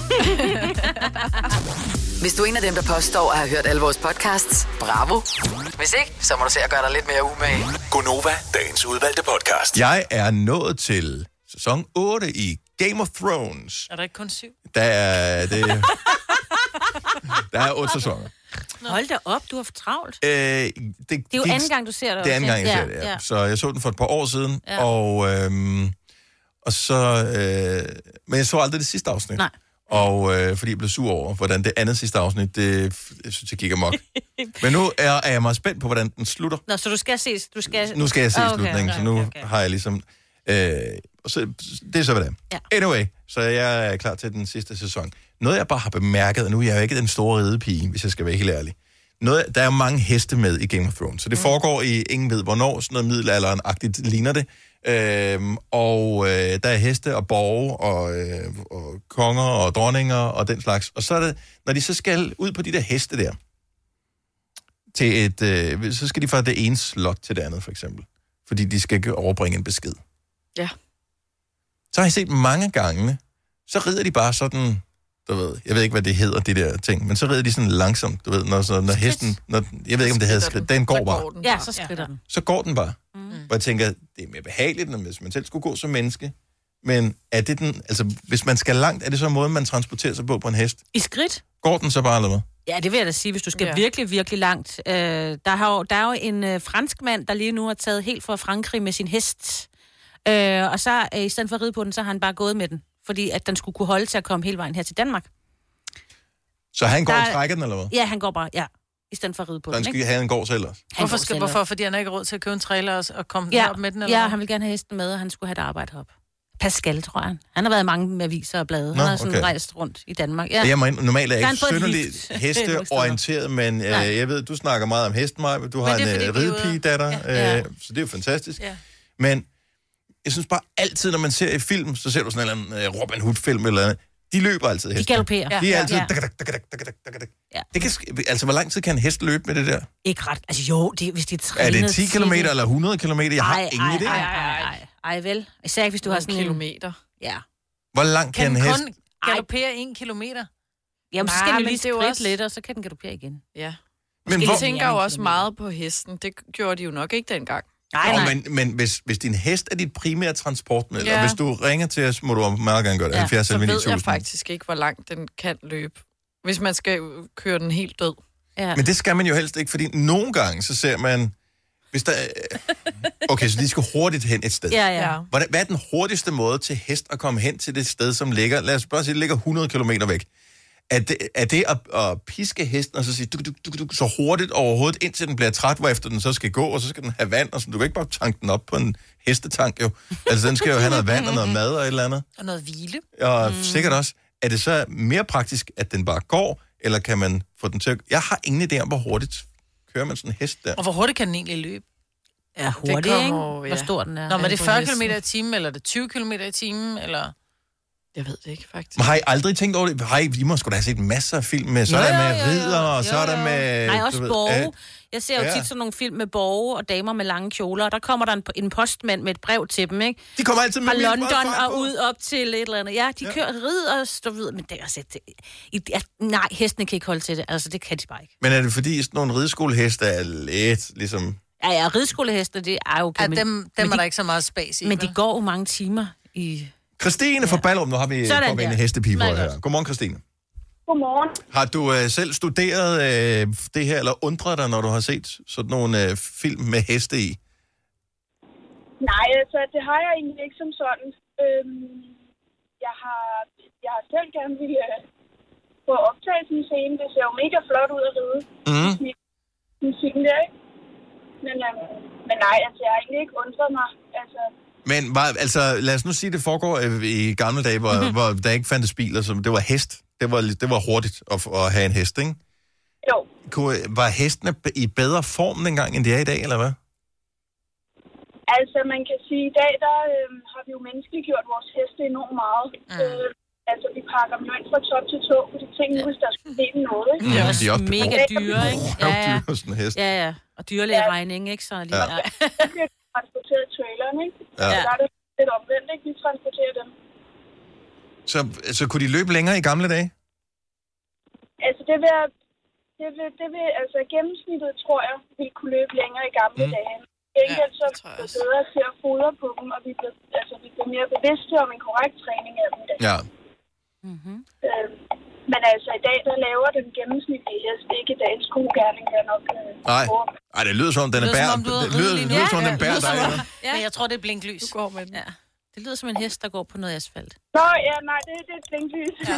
Hvis du er en af dem, der påstår at have hørt alle vores podcasts, bravo. Hvis ikke, så må du se at gøre dig lidt mere umage. Gonova, dagens udvalgte podcast. Jeg er nået til sæson otte i Game of Thrones. Er der ikke kun syv? Der er det. Der er otte sæsoner. Hold da op, du har for travlt. Øh, det, det er jo anden gang, du ser det. Det er anden gang, jeg ja, ser det, ja. ja. Så jeg så den for et par år siden, ja. og, øhm, og så... Øh, men jeg så aldrig det sidste afsnit. Nej. Og øh, fordi jeg blev sur over, hvordan det andet sidste afsnit, det jeg synes jeg gik amok. Men nu er, er jeg meget spændt på, hvordan den slutter. Nå, så du skal ses, du skal... Nu skal jeg se okay, slutningen, okay, så nu okay, okay. har jeg ligesom... Øh, så, det er så, hvad det er. Ja. Anyway, så jeg er klar til den sidste sæson. Noget, jeg bare har bemærket, og nu er jeg jo ikke den store ridepige, hvis jeg skal være helt ærlig. Noget, der er mange heste med i Game of Thrones, så det mm. foregår i ingen ved hvornår, sådan noget middelalderen-agtigt ligner det. Øhm, og øh, der er heste og borge og, øh, og konger og dronninger og den slags. Og så er det, når de så skal ud på de der heste der, til et, øh, så skal de fra det ene slot til det andet, for eksempel. Fordi de skal overbringe en besked. Ja. Så har jeg set mange gange, så rider de bare sådan, du ved, jeg ved ikke, hvad det hedder, det der ting, men så rider de sådan langsomt, du ved, når, så, når hesten, når, jeg ved ikke, om det hedder skridt, den går bare. Den. Ja, så skrider den. Så går den bare. Mm. Hvor jeg tænker, det er mere behageligt, end hvis man selv skulle gå som menneske. Men er det den, altså, hvis man skal langt, er det så en måde, man transporterer sig på på en hest? I skridt? Går den så bare, eller hvad? Ja, det vil jeg da sige, hvis du skal ja. virkelig, virkelig langt. Øh, der, har jo, der er jo en øh, fransk mand, der lige nu har taget helt fra Frankrig med sin hest. Øh, og så øh, i stedet for at ride på den, så har han bare gået med den. Fordi at den skulle kunne holde til at komme hele vejen her til Danmark. Så han går der, og trækker den, eller hvad? Ja, han går bare, ja. I stedet for at ride på så den, han skal ikke? have en gård selv også? Hvorfor, skal, hvorfor? Fordi han har ikke råd til at købe en trailer og, og komme ja, op med den? Eller ja, han vil gerne have hesten med, og han skulle have et arbejde op. Pascal, tror jeg. Han har været i mange aviser og blade. Han Nå, har sådan okay. rejst rundt i Danmark. Ja. Jeg må, normalt er jeg ikke Så synderligt hesteorienteret, men øh, jeg ved, du snakker meget om hesten, Maja. Du har en øh, ridepige-datter, ja. Ja. Øh, så det er jo fantastisk. Ja. Men jeg synes bare altid, når man ser i film, så ser du sådan en eller anden uh, Robin Hood-film eller andet. De løber altid hesten. De galopperer. De er altid... Ja. Ja. Det kan, altså, hvor lang tid kan en hest løbe med det der? Ikke ret. Altså jo, det, hvis de er trænet... Er det ti kilometer eller hundrede kilometer? Jeg har ej, ingen ej, idé. Ej, ej, ej, ej, vel. Især ikke, hvis du har sådan kilometer. En... Ja. Hvor langt kan, kan en hest... Kan kun galoppere en kilometer? Jamen, så skal Nej, den lige skridt også... lidt, og så kan den galoppere igen. Ja. Men de hvor... tænker jo også meget på hesten. Det gjorde de jo nok ikke dengang. Nej, nej. nej. Men, men hvis, hvis din hest er dit primære transportmiddel, ja. og hvis du ringer til os, må du meget gerne gøre det. Ja. halvfjerds så ved ni tusind. jeg faktisk ikke, hvor langt den kan løbe. Hvis man skal køre den helt død. Ja. Men det skal man jo helst ikke, fordi nogle gange, så ser man... Hvis der... Okay, så de skal hurtigt hen et sted. Ja, ja. Hvad er den hurtigste måde til hest at komme hen til det sted, som ligger... Lad os bare sige, det ligger hundrede kilometer væk. Er det, er det at, at piske hesten og så sige, duk, duk, duk, duk, så hurtigt overhovedet, indtil den bliver træt, hvorefter den så skal gå, og så skal den have vand, og så du kan ikke bare tanke den op på en hestetank, jo. Altså, den skal jo have noget vand og noget mad og et eller andet. Og noget hvile. Og mm. sikkert også. Er det så mere praktisk, at den bare går, eller kan man få den til at... Jeg har ingen idé om, hvor hurtigt kører man sådan en hest der. Og hvor hurtigt kan den egentlig løbe? er hurtig, kommer, ikke? ja. Hvor stor den er. Nå, men er det fyrre kilometer i timen, eller er det tyve kilometer i timen, eller... Jeg ved det ikke, faktisk. Men har I aldrig tænkt over det? Har I, I må sgu da have set masser af film med, så er der med ridder, og så er der med... Nej, også borge. Øh, Jeg ser jo ja. tit sådan nogle film med borge og damer med lange kjoler, og der kommer der en, en postmand med et brev til dem, ikke? De kommer altid med fra London og ud op til et eller andet. Ja, de ja. kører ridder og står videre, men det er altså... Det, ja, nej, hestene kan ikke holde til det. Altså, det kan de bare ikke. Men er det fordi, sådan nogle rideskoleheste er lidt ligesom... Ja, ja, rideskoleheste, det er jo... Ja, men, dem, dem er de, der ikke så meget spas i. Men de går jo mange timer i... Christine fra Ballerup, nu har vi fået en hestepige på her. Godmorgen, Christine. Godmorgen. Har du øh, selv studeret øh, det her, eller undret dig, når du har set sådan nogle øh, film med heste i? Nej, altså, det har jeg egentlig ikke som sådan. Øhm, jeg, har, jeg har selv gerne ville øh, få optaget sådan en scene. Det ser jo mega flot ud at ride. Mm. Musikken der, ikke? Men, øh, men nej, altså, jeg har egentlig ikke undret mig. Altså... Men var, altså, lad os nu sige, det foregår øh, i gamle dage, hvor, mm-hmm. hvor der ikke fandtes biler, så det var hest. Det var, det var hurtigt at, at have en hest, ikke? Jo. Kunne, var hestene i bedre form dengang, end de er i dag, eller hvad? Altså, man kan sige, i dag, der øh, har vi jo menneskeliggjort vores heste enormt meget. Mm. Øh, altså, vi pakker dem jo ind fra top til tå, fordi ting nu, hvis der skulle ske noget, ikke? Ja, de er også mega dyre, ikke? Ja, ja. Dyre, hest. Ja, ja. Og dyrlægeregning, ikke? Så lige, ja. Det bliver transporteret i traileren, ikke? Ja. Så der er det lidt omvendt, ikke? Vi transporterer dem. Så, så kunne de løbe længere i gamle dage? Altså, det vil, det vil, det vil, altså gennemsnittet, tror jeg, vi kunne løbe længere i gamle mm. dage. Enkelt så er vi bedre til at fodre på dem, og vi bliver, altså, vi bliver mere bevidste om en korrekt træning af dem i dag. Ja. Mm-hmm. Øh, men altså, i dag, der laver den gennemsnitlige hest ikke dagens gode gerning, der nok... Øh, Nej. Ej, det lyder som, den er bær. Det lyder, det lyder som, den bærer dig. Ja, men jeg tror, det er blinklys. Du går med den. Ja. Det lyder som en hest, der går på noget asfalt. Nå, ja, nej, det, det er et blinklys. Ja.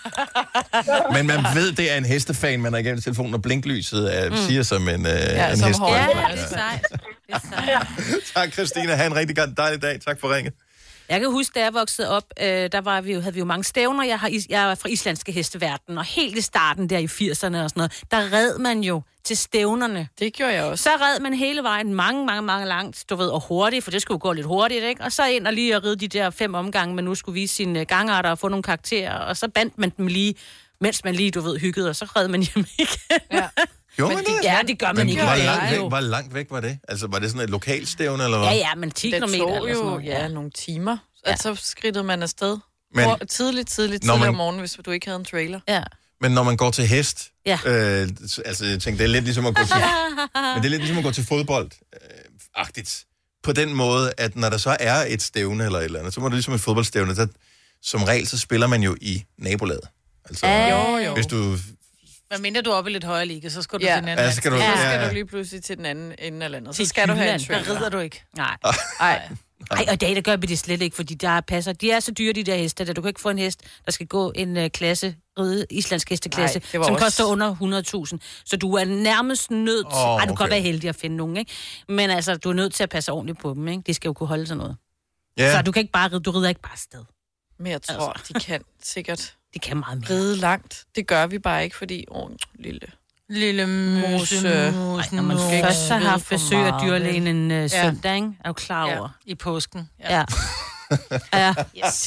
Men man ved, det er en hestefan, man har igennem telefonen, og blinklyset er, mm. siger som en, øh, ja, en som hest. Ja, det er sejt. Det er sejt. Tak, Christina. Ha' en rigtig dejlig dag. Tak for ringet. Jeg kan huske, da jeg voksede op, øh, der var vi jo, havde vi jo mange stævner. Jeg, har, jeg er fra islandske hesteverden, og helt i starten der i firserne og sådan noget, der red man jo til stævnerne. Det gjorde jeg også. Så red man hele vejen mange, mange, mange langt, du ved, og hurtigt, for det skulle jo gå lidt hurtigt, ikke? Og så ind og lige at ride de der fem omgange, man nu skulle vise sine gangarter og få nogle karakterer, og så bandt man dem lige, mens man lige, du ved, hyggede, og så red man hjem igen. Ja. Gjorde man det? Ja, det gør man men ikke. Hvor langt, væk, hvor langt væk var det? Altså, var det sådan et lokalstævne, eller hvad? Ja, ja, men ti kilometer eller sådan noget. Ja, nogle timer. Ja. Altså, skridtede man afsted. Men, tidligt, tidligt, tidligt man, om morgenen, hvis du ikke havde en trailer. Ja. Men når man går til hest, ja. øh, altså, jeg tænkte, det er lidt ligesom at gå til, men det er lidt ligesom at gå til fodbold-agtigt. Øh, på den måde, at når der så er et stævne eller et eller andet, så må det ligesom et fodboldstævne, så som regel, så spiller man jo i nabolaget. Altså, øh, jo, jo. Hvis du... Hvad mindre du er oppe i lidt højere liga, så skal du ja. til den anden. Ja, skal du, ja. ja. Så skal du lige pludselig til den anden ende af landet. Så skal du have en trailer. Der rider du ikke. Nej. Nej. Ej, og i dag, der gør vi det slet ikke, fordi der passer. De er så dyre, de der heste, at du kan ikke få en hest, der skal gå en uh, klasse, ride, islandsk hesteklasse, Ej, som også... koster under hundrede tusind. Så du er nærmest nødt til... Oh, Ej, du kan okay. godt være heldig at finde nogen, ikke? Men altså, du er nødt til at passe ordentligt på dem, ikke? De skal jo kunne holde sådan noget. Yeah. Så du kan ikke bare ride, du rider ikke bare afsted. Men jeg tror, altså. de kan sikkert... De kan meget mere. Ride langt. Det gør vi bare ikke, fordi... Åh, oh, lille... Lille mose. Ej, når man først har haft besøg af dyrlægen en uh, søndag, ikke? Er du klar over? Ja, i påsken. Ja. Ja. ja. Yes.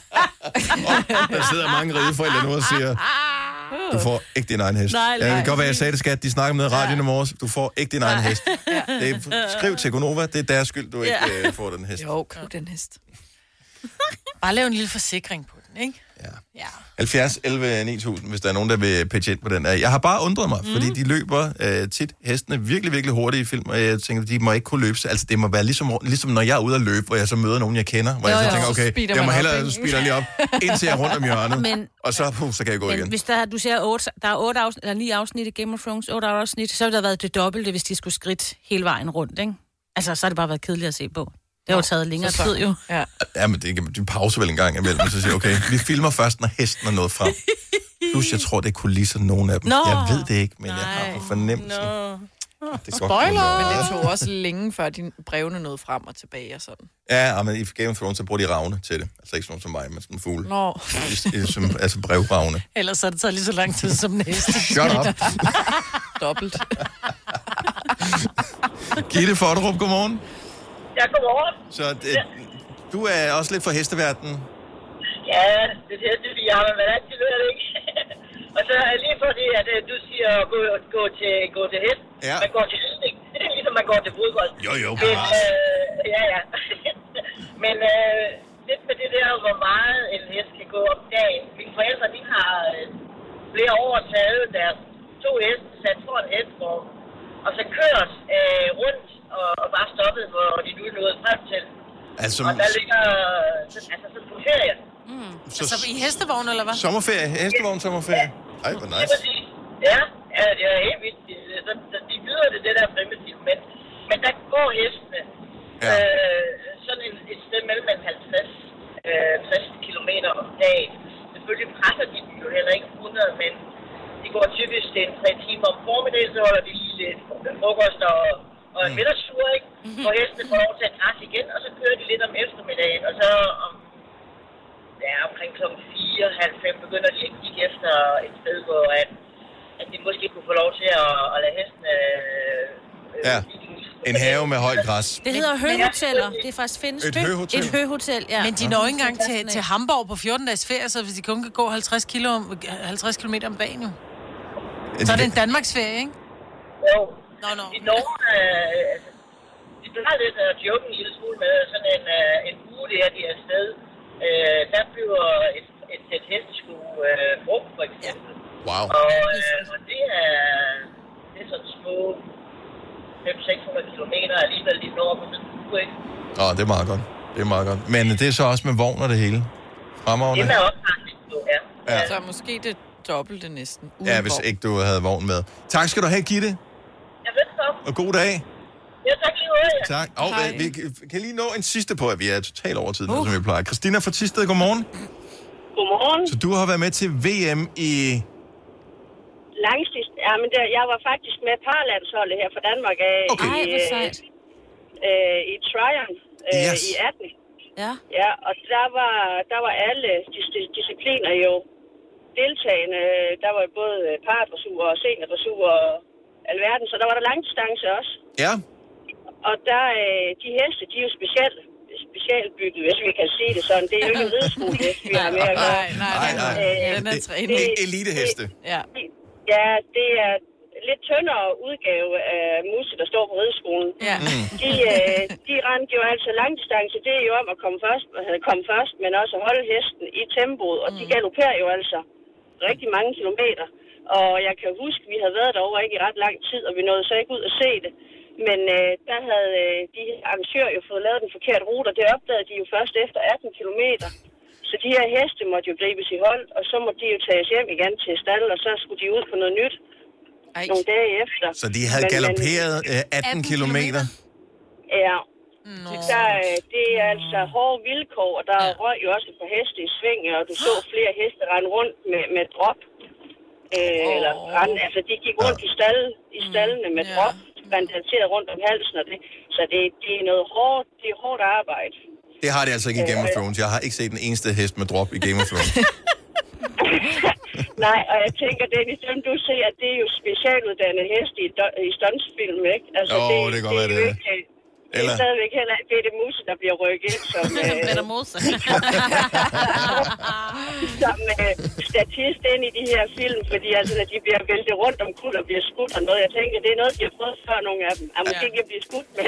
Der sidder mange rideforældre nu og siger, du får ikke din egen hest. Nej, nej. Jeg kan godt være, jeg sagde det, skat. De snakker med radioen i morges. Du får ikke din egen hest. Ja. Det er, skriv til Gonova, det er deres skyld, du ikke ja. uh, får den hest. Jo, køb den hest. Bare lav en lille forsikring på den, ikke? Ja. Ja. halvfjerds elleve ni tusind, hvis der er nogen, der vil pitche ind på den. Jeg har bare undret mig, mm. fordi de løber øh, tit hestene virkelig, virkelig hurtigt i film, og jeg tænker, de må ikke kunne løbe. Altså, det må være ligesom, ligesom når jeg er ude at løbe, hvor jeg så møder nogen, jeg kender, hvor jo, jeg så tænker, okay, jeg må hellere speede lige op, indtil jeg er rundt om hjørnet, men, og så, puh, så kan jeg gå men, igen. Hvis der, du ser, otte, der er otte afsnit, eller ni afsnit i Game of Thrones, otte afsnit, så ville der været det dobbelte, hvis de skulle skridt hele vejen rundt, ikke? Altså, så har det bare været kedeligt at se på. Det har jo taget længere tid, jo. Ja, ja men det er pause vel en gang imellem, så siger okay, vi filmer først, når hesten er nået frem. Plus, jeg tror, det er kulisser, nogle af dem. No. Jeg ved det ikke, men Nej. jeg har en fornemmelse. No. Det Spoiler! Men det tog også længe, før de brevene nåede frem og tilbage og sådan. Ja, men i Game of Thrones, så bruger de ravne til det. Altså ikke sådan som mig, men sådan en fugle. Nå. Som, altså brevravne. Ellers så er det taget lige så lang tid som næste. Shut up. Dobbelt. Gitte Fotterup, godmorgen. Ja, godmorgen. Så det, du er også lidt for hesteverdenen. Ja, det er det, vi har, men altid ved det ikke. Og så er lige fordi, at du siger at gå, gå, til, gå til hest. Ja. Man går til hestning. Det er ligesom man går til fodbold. Jo, jo, Men, øh, ja, ja. Men øh, lidt med det der, hvor meget en hest kan gå om dagen. Mine forældre, de har øh, flere år taget deres to heste, sat for en hestvogn, og så kørt øh, rundt og, og bare stoppet, hvor de nu nåede frem til. Altså, og der ligger altså sådan på ferie. Mm. Så, altså i hestevogn, eller hvad? Sommerferie, hestevogn, sommerferie. Ej, hvor nice. Ja, ja, det er helt vildt. Så, så de byder det, det der primitivt, men, men der går hestene ja. øh, sådan en, et sted mellem halvtreds og tres kilometer om dagen. Selvfølgelig presser de dem jo heller ikke hundrede, men de går typisk en tre timer om formiddagen, så holder de lige lidt frokost og, og en middagstur, ikke? Mm-hmm. Hvor hestene får lov til at græsse igen, og så kører de lidt om eftermiddagen, og så om ja, omkring klokken fire, halv fem begynder de at kigge efter et sted, hvor at, at de måske kunne få lov til at, at lade hestene... Øh, ja, en have med højt græs. Det hedder høhoteller. Det er faktisk findes. Et høhotel? Et høhotel, ja. Men de når ikke engang til, til Hamburg på fjorten dages ferie, så hvis de kun kan gå halvtreds kilometer om dagen, jo. Så er det en Danmarks ferie, ikke? Jo. Nå, nå. De når... Øh, de plejer lidt at joke en lille smule med sådan en, øh, en uge, det er de er afsted. Øh, der bliver et, et sæt hestesko øh, brugt, for eksempel. Wow. Og, øh, og det er, det er sådan små fem til seks hundrede kilometer alligevel lige når på sådan en uge, ikke? Åh, oh, det er meget godt. Det er meget godt. Men det er så også med vogn og det hele. Fremragende. Det er også faktisk jo, ja. ja. Så måske det dobbelte næsten. Ja, hvis ikke du havde vogn med. Tak skal du have, Gitte. Jeg ved så. Og god dag. Ja, tak lige ud, ja. Tak. Og øh, vi kan lige nå en sidste på, at vi er totalt over tiden, uh. som vi plejer. Christina fra Thisted, godmorgen. Godmorgen. Så du har været med til V M i... Langsidst. Ja, men der, jeg var faktisk med parlandsholdet her fra Danmark af okay. i, øh, øh, i Tryon øh, yes. i atten. Ja. Ja, og der var, der var alle dis- discipliner jo deltagende. Der var både paradressur og seniordressur og alverden, så der var der langdistance også. Ja. Og der, de heste, de er jo specielt, specialbygget, hvis vi kan sige det sådan. Det er jo ikke en rideskolehest, vi har med at gøre. Nej, nej, nej. nej. Øh, Den er trænet. Det er eliteheste. Ja. Ja, det er lidt tyndere udgave af musse, der står på rideskolen. Ja. Mm. De, øh, de rendte jo altså langdistance. Det er jo om at komme først, komme først, men også at holde hesten i tempoet. Og mm. de galopperer jo altså rigtig mange kilometer. Og jeg kan huske, vi havde været derovre ikke i ret lang tid, og vi nåede så ikke ud at se det. Men øh, der havde øh, de arrangører jo fået lavet den forkerte rute, og det opdagede de jo først efter atten kilometer. Så de her heste måtte jo gribes i hold, og så måtte de jo tages hjem igen til stallen, og så skulle de ud på noget nyt Ej. nogle dage efter. Så de havde men, galopperet øh, atten kilometer? Ja. No. Der, det er altså hårde vilkår, og der ja. røg jo også på heste i sving, og du så flere heste rende rundt med, med drop. Øh, oh. Eller rende, altså de gik rundt ja. i, stald, i stallene med mm. drop, bandageret rundt om halsen og det. Så det, det er noget hårdt, det er hårdt arbejde. Det har det altså ikke i Game of Thrones. Jeg har ikke set den eneste hest med drop i Game of Thrones. Nej, og jeg tænker, Dennis, dem du ser, at det er jo specialuddannede heste i, i stuntsfilm, ikke? Altså, jo, det, det kan godt være, det. det er Det er stadigvæk heller det er det musse, der bliver rykket ind som, øh, Peter Mose. som øh, statist ind i de her film, fordi altså, når de bliver væltet rundt om kul og bliver skudt og noget, jeg tænker, det er noget, de har prøvet før nogle af dem. Jeg måske ikke blive skudt med.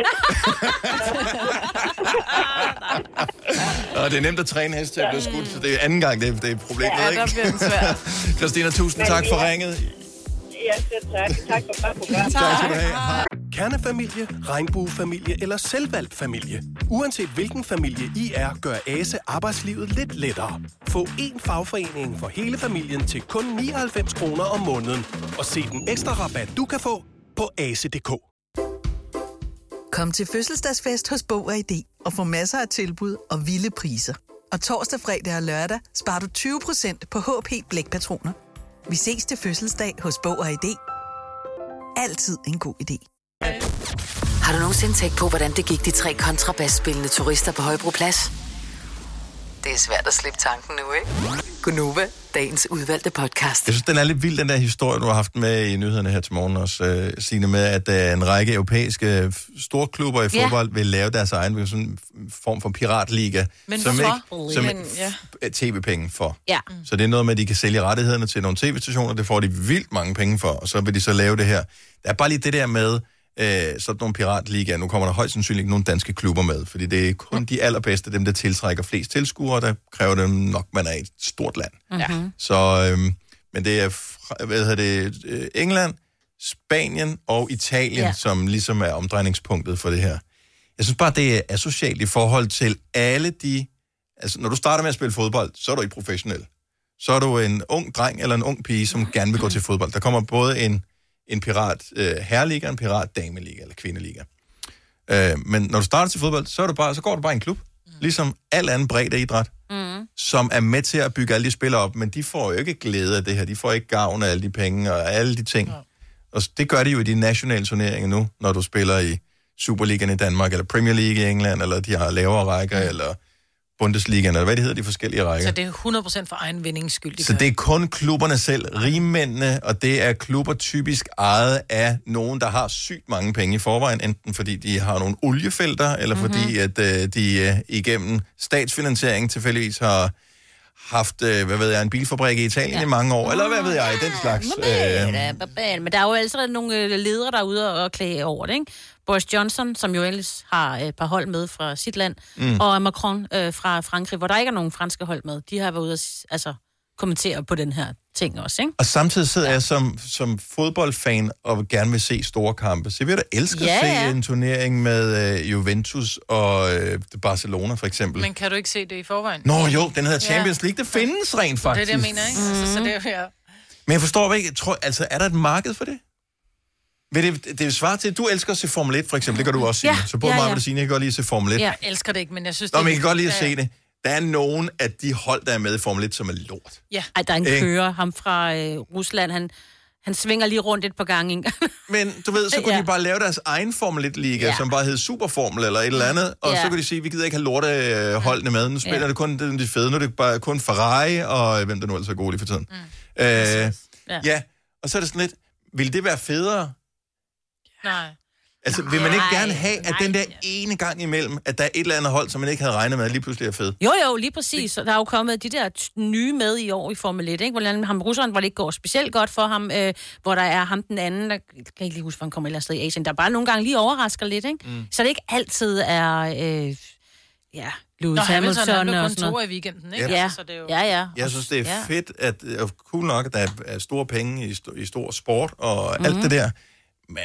Og det er nemt at træne hest til at blive skudt, så det er anden gang, det er, det er problemet, ja, ikke? Ja, der bliver den svært. Christina, tusind Men, tak for ja. ringet. Ja, selv tak. Tak for godt program. Tak skal du have. Kernefamilie, regnbuefamilie eller selvvalgt familie. Uanset hvilken familie I er, gør Ase arbejdslivet lidt lettere. Få én fagforening for hele familien til kun nioghalvfems kroner om måneden. Og se den ekstra rabat, du kan få på ase punktum d k. Kom til fødselsdagsfest hos Bog og I D og få masser af tilbud og vilde priser. Og torsdag, fredag og lørdag sparer du tyve procent på H P blækpatroner. Vi ses til fødselsdag hos Bog og I D. Altid en god idé. Har du nogensinde tænkt på, hvordan det gik de tre kontrabasspillende turister på Højbroplads? Det er svært at slippe tanken nu, ikke? Gunova, dagens udvalgte podcast. Jeg synes, den er lidt vild, den der historie, du har haft med i nyhederne her til morgen også, øh, Signe, med, at øh, en række europæiske storklubber i fodbold ja. vil lave deres egen sådan, form for piratliga. Men som hvorfor? Ikke, som Men, ja. tv-penge for. Ja. Så det er noget med, at de kan sælge rettighederne til nogle tv-stationer, det får de vildt mange penge for, og så vil de så lave det her. Der er bare lige det der med, øh, sådan nogle piratligaer. Nu kommer der højst sandsynligt nogle danske klubber med, fordi det er kun de allerbedste, dem der tiltrækker flest tilskuere, der kræver det nok, man er i et stort land. Mm-hmm. Så, øhm, men det er, fra, hvad hedder det, England, Spanien og Italien, ja. som ligesom er omdrejningspunktet for det her. Jeg synes bare, det er asocialt i forhold til alle de... Altså, når du starter med at spille fodbold, så er du ikke professionel. Så er du en ung dreng eller en ung pige, som gerne vil gå til fodbold. Der kommer både en, en pirat øh, herreliga, en pirat dameliga eller kvindeliga. Øh, men når du starter til fodbold, så, er du bare, så går du bare i en klub. Ligesom al anden breddeidræt, mm. som er med til at bygge alle de spillere op, men de får jo ikke glæde af det her. De får ikke gavn af alle de penge og alle de ting. Ja. Og det gør de jo i de nationale turneringer nu, når du spiller i Superligaen i Danmark, eller Premier League i England, eller de har lavere rækker, mm. eller Bundesligaen, eller hvad det hedder, de forskellige rækker. Så det er hundrede procent for egen vindings skyld. De så det er kun klubberne selv, rigmændene, og det er klubber typisk ejet af nogen, der har sygt mange penge i forvejen, enten fordi de har nogle oliefelter, eller mm-hmm. fordi at øh, de øh, igennem statsfinansiering tilfældigvis har haft, øh, hvad ved jeg, en bilfabrik i Italien ja. i mange år, eller hvad ved jeg, den slags. Øh... Men der er jo altså nogle ledere, der er ude og klage over det, ikke? Boris Johnson, som jo ellers har et par hold med fra sit land, mm. og Macron øh, fra Frankrig, hvor der ikke er nogen franske hold med. De har været ude og altså, kommentere på den her ting også, ikke? Og samtidig sidder ja. jeg som, som fodboldfan og gerne vil se store kampe. Så jeg vil da elske ja, at se ja. en turnering med øh, Juventus og øh, Barcelona, for eksempel. Men kan du ikke se det i forvejen? Nå jo, den hedder Champions League. Det findes rent faktisk. Det er det, jeg mener, ikke? Mm. Altså, så det er jo, ja. Men jeg forstår ikke, jeg tror, altså, er der et marked for det? Vil det, det er svar til, at du elsker at se Formel et, for eksempel. Det kan du også sige. Ja, så både ja, ja. mig og Signe, jeg kan godt lide at se Formel et. Ja, jeg elsker det ikke, men jeg synes, Nå, det... men jeg kan godt lide at se det. Der er nogen af de hold, der er med i Formel et, som er lort. Ja. Ej, der er en kører, ham fra øh, Rusland, han, han svinger lige rundt et par gange, ikke? Men du ved, så kunne ja. de bare lave deres egen Formel et-liga, ja. som bare hed Superformel eller et eller andet, og ja. så kunne de sige, vi gider ikke have lorteholdene med. Nu spiller ja. det kun de fede, nu er det bare kun Ferrari, og hvem der nu er så god lige for tiden. Mm. Øh, ja. ja, og så er det sådan lidt, vil det være federe? Nej. Altså, vil man ikke gerne have, at den der ene gang imellem, at der er et eller andet hold, som man ikke havde regnet med, at lige pludselig er fed? Jo, jo, lige præcis. Der er jo kommet de der nye med i år i Formel et, ikke? Hvordan ham russeren, hvor det ikke går specielt godt for ham, øh, hvor der er ham den anden, der kan jeg ikke lige huske, hvor han kommer et eller andet sted i Asien, der bare nogle gange lige overrasker lidt, ikke? Mm. Så det ikke altid er, øh, ja... Lewis Nå, Hamilton, Hamilton og kun to i weekenden, ikke? Ja, altså, så det er jo... ja, ja. Jeg synes, det er ja. fedt, at det er cool nok, at der er store penge i, st- i stor sport og mm-hmm. alt det der, men...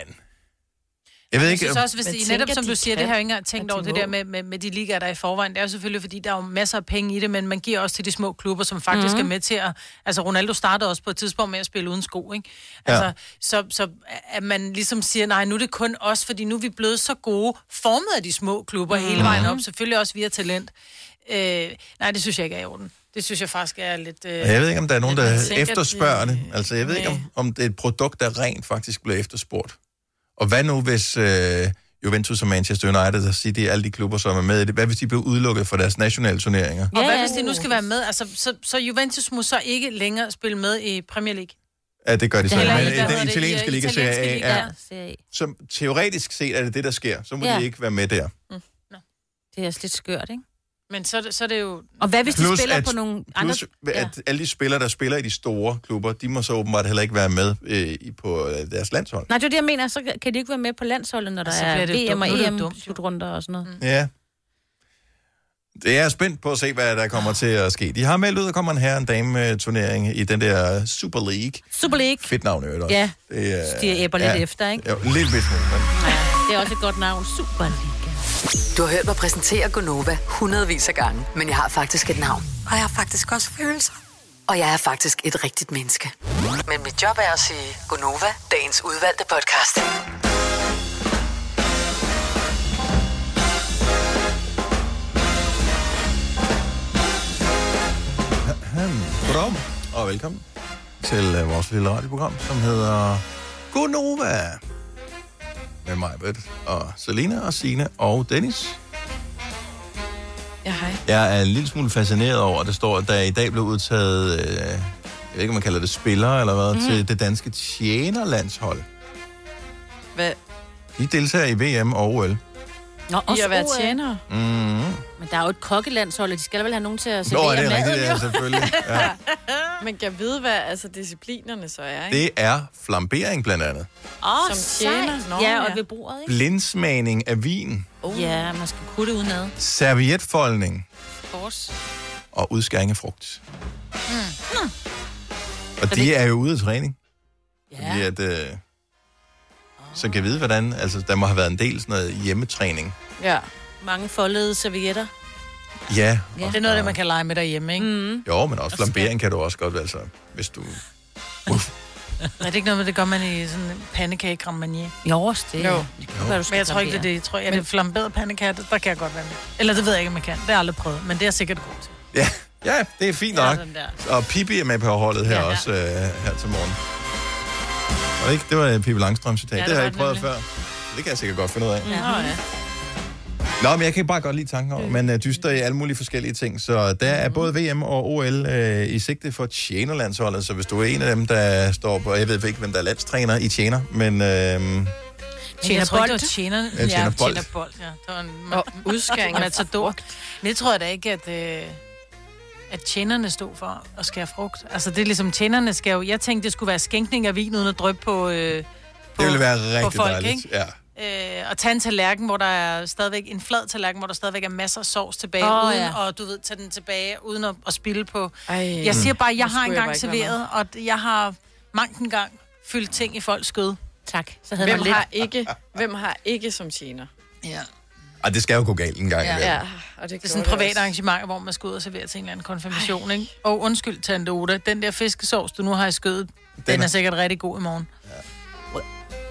Jeg ved ikke... Jeg synes også, hvis det, netop som du siger, det har jeg ikke engang tænkt over, det der med, med, med de ligaer, der er i forvejen. Det er jo selvfølgelig, fordi der er jo masser af penge i det, men man giver også til de små klubber, som faktisk mm-hmm. er med til at... Altså, Ronaldo startede også på et tidspunkt med at spille uden sko, ikke? Altså, ja. så, så at man ligesom siger, nej, nu er det kun os, fordi nu er vi blevet så gode, formet af de små klubber mm-hmm. hele vejen op, selvfølgelig også via talent. Øh, nej, det synes jeg ikke er i orden. Det synes jeg faktisk er lidt... Øh, jeg ved ikke, om der er nogen, der efterspørger det. Altså, jeg ved ikke, om, om det er et produkt, der rent faktisk bliver efterspurgt. Og hvad nu, hvis øh, Juventus og Manchester United, der siger, de alle de klubber, som er med i det, hvad hvis de bliver udelukket fra deres nationale turneringer? Og hvad hvis de nu skal være med? Altså, så, så Juventus må så ikke længere spille med i Premier League? Ja, det gør de så. Men den den italienske liga, italienske A, er, så teoretisk set er det det, der sker. Så må ja. de ikke være med der. Mm. No. Det er også lidt skørt, ikke? Men så, så er det jo... Og hvad hvis de plus spiller at, på nogle andre... Plus at ja. alle de spillere, der spiller i de store klubber, de må så åbenbart heller ikke være med øh, på deres landshold. Nej, det er det, jeg mener. Så kan de ikke være med på landsholdet, når der så er V M og E M-slutrunder og sådan noget. Ja. Det er spændt på at se, hvad der kommer til at ske. De har meldt ud, at der kommer en herre-en-dame-turnering i den der Super League. Super League. Fedt navn, øvrigt også. Ja, det er, de æbber lidt ja, efter, ikke? Jo, lidt vist men... Ja, det er også et godt navn. Super League. Du har hørt mig præsentere Gonova hundredvis af gange, men jeg har faktisk et navn. Og jeg har faktisk også følelser. Og jeg er faktisk et rigtigt menneske. Men mit job er at sige Gonova, dagens udvalgte podcast. Goddag, og velkommen til uh, vores lille radioprogram, som hedder Gonova. Med mig, Britt, og Selina, og Signe, og Dennis. Ja, hej. Jeg er en lille smule fascineret over, at der står, at der i dag blev udtaget, øh, jeg ved ikke, om man kalder det spillere eller hvad, mm. til det danske tjenerlandshold. Hvad? De deltager i V M og O L. Nå, også I at være tjener. Mm. Men der er jo et kokkelandshold, og de skal da vel have nogen til at servere Nå, det er maden, rigtigt, det er selvfølgelig. Ja. Men kan vide, hvad altså, disciplinerne så er, ikke? Det er flambering blandt andet. Åh, Som tjener. Nå, ja, og ja. ved bordet, ikke? Blindsmagning af vin. Oh. Ja, man skal kunne det udenad. Servietfoldning. Kors. Og udskæring af frugt. Mm. Mm. Og de er jo ude af træning. Ja. Fordi at, øh, så kan vide, hvordan... Altså, der må have været en del sådan noget hjemmetræning. Ja. Mange foldede servietter. Ja. Ja, det er noget, det man kan lege med derhjemme, ikke? Mm. Jo, men også flambering kan du også godt, altså, hvis du... Uff. Er det ikke noget med, det gør man i sådan en pandekage creme marnier? Jo, også det. Jo. Jo. Men jeg tror ikke, det er det. Jeg tror, at det er flamberet pandekage, der kan jeg godt være med. Eller det ved jeg ikke, om man kan. Det har jeg aldrig prøvet, men det er jeg sikkert god til. Ja, ja, det er fint nok. Ja, og Pippi er med på holdet her ja, ja. også, øh, her til morgen. Og ikke, det var Pippi Langstrøm citat. Ja, det, det har jeg ikke prøvet før. Det kan jeg sikkert godt finde ud af. Ja. Nå, ja. Nå, men jeg kan bare godt lide tanken over, men uh, dyster i alle mulige forskellige ting. Så der er både V M og O L uh, i sigte for tjenerlandsholdet, så hvis du er en af dem, der står på, jeg ved ikke, hvem der er landstræner i tjener, men... Uh, Tjenerbold. Det var tjenerne. Ja, tjenerbold. Ja, tjenerbold, ja. Det var en og udskæring af matador. Men det tror jeg da ikke, at, øh, at tjenerne stod for at skære frugt. Altså, det er ligesom, tjenerne skal jo... Jeg tænkte, det skulle være skænkning af vin, uden at dryppe på, øh, på, det ville være rigtig folk, dejligt, ikke? ja. Øh, og tage en tallerken, hvor der er stadigvæk en flad tallerken, hvor der stadigvæk er masser af sovs tilbage, oh, uden, ja. og du ved, tage den tilbage, uden at, at spilde på. Ej, jeg siger bare, jeg har engang serveret, og jeg har mangt en gang fyldt ting i folks skød. Tak. Så havde hvem, man har ikke, hvem har ikke som tjener? Ja. Og det skal jo gå galt en gang. Ja, ja. og det, det er sådan et privat arrangement, hvor man skal ud og servere til en eller anden konfirmation, ikke? Og undskyld, Tante Oda, den der fiskesovs, du nu har i skødet, den, den er... er sikkert rigtig god i morgen. Ja,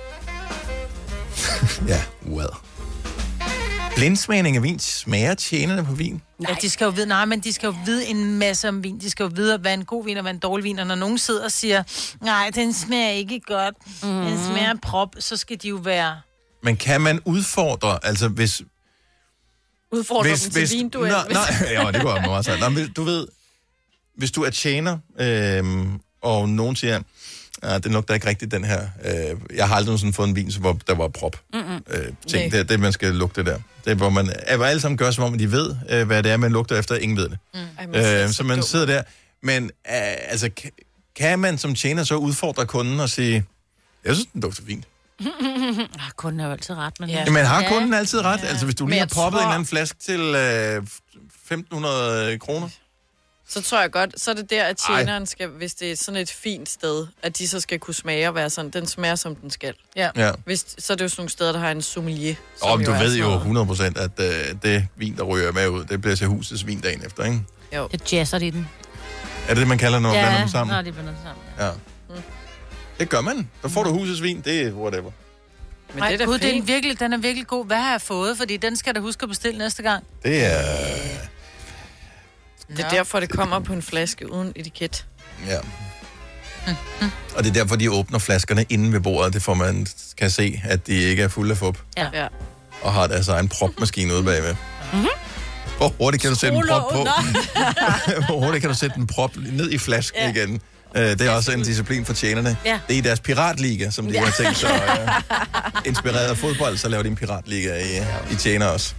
ja, well. Blindsmagning af vin smager tjenerne på vin? Nej. Ja, de skal jo vide, nej, men de skal jo vide en masse om vin. De skal jo vide, hvad en god vin og hvad en dårlig vin. Og når nogen sidder og siger, nej, den smager ikke godt, mm. den smager prop, så skal de jo være... Men kan man udfordre, altså hvis... Udfordre hvis, dem til vinduel? Nej, nej, ja, det går jeg meget sagt. Nej, du ved, hvis du er tjener, øhm, og nogen siger, ja, det lugter ikke rigtigt, den her. Øh, jeg har aldrig sådan fået en vin, hvor der var prop. Mm-hmm. Øh, ting, det er det, man skal lugte der. Det er, hvor man hvor alle sammen gør, som om de ved, øh, hvad det er, man lugter efter, ingen ved det. Mm. Øh, så man sidder der. Men øh, altså, kan, kan man som tjener så udfordre kunden og sige, jeg synes, den dufter fint. Ah, kunden har jo altid ret. Men... Ja. Jamen, har kunden altid ret? Ja. Altså, hvis du lige har proppet tror... en anden flaske til øh, femten hundrede kroner. Så tror jeg godt, så er det der, at tjeneren skal, hvis det er sådan et fint sted, at de så skal kunne smage og være sådan, den smager, som den skal. Ja. ja. Hvis, så er det jo sådan nogle steder, der har en sommelier. Og du ved jo hundrede procent, at øh, det vin, der ryger med ud, det bliver til husets vin dagen efter, ikke? Jo. Det jazzer i den. Er det det, man kalder, når man ja, blander dem sammen? Ja, når de blander dem sammen. Ja. ja. Mm. Det gør man. Så får du husets vin, det er whatever. Men Ej, det er Gud, det er virkelig, den er virkelig god. Hvad har jeg fået? Fordi den skal du huske at bestille næste gang. Det er... Det er derfor, det kommer på en flaske uden etiket. Ja. Mm-hmm. Og det er derfor, de åbner flaskerne inde ved bordet. Det får man kan se, at de ikke er fulde af fup. Ja. Og har deres egen propmaskine ude bagved. Mm-hmm. Hvor hurtigt kan du sætte en prop på? Hvor hurtigt kan du sætte en prop ned i flasken ja. igen? Det er også en disciplin for tjenerne. Ja. Det er i deres piratliga, som de ja. har tænkt sig. Uh, inspireret af fodbold, så laver de en piratliga i, i tjener også.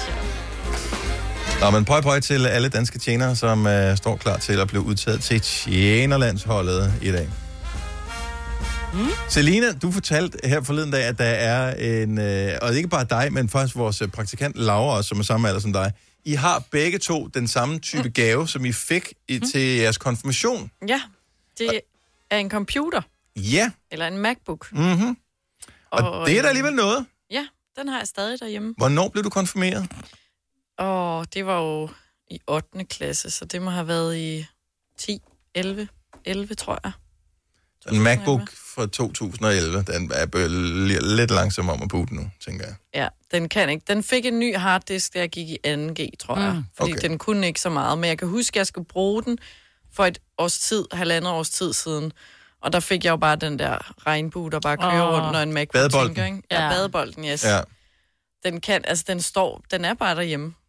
Nå, men pøj pøj til alle danske tjenere, som uh, står klar til at blive udtaget til tjenerlandsholdet i dag. Mm. Selina, du fortalte her forleden dag, at der er en, uh, og ikke bare dig, men faktisk vores praktikant Laura, som er samme alder som dig. I har begge to den samme type gave, som I fik i, mm. til jeres konfirmation. Ja, det er en computer. Ja. Eller en MacBook. Mm-hmm. Og, og det er da alligevel noget. Ja, den har jeg stadig derhjemme. Hvornår blev du konfirmeret? Åh, det var jo i ottende klasse, så det må have været i ti, elleve, elleve tror jeg. En MacBook fra to tusind og elleve, den er lidt langsom om at boote nu, tænker jeg. Ja, den kan ikke. Den fik en ny harddisk, da jeg gik i anden G, tror jeg. Mm. Fordi okay. den kunne ikke så meget, men jeg kan huske, at jeg skulle bruge den for et års tid, halvandet års tid siden. Og der fik jeg jo bare den der regnbue, der bare kører oh. rundt, når en MacBook badebolden. tænker, ikke? Ja, ja, badebolden, yes. Ja. Den kan, altså den står, den er bare derhjemme.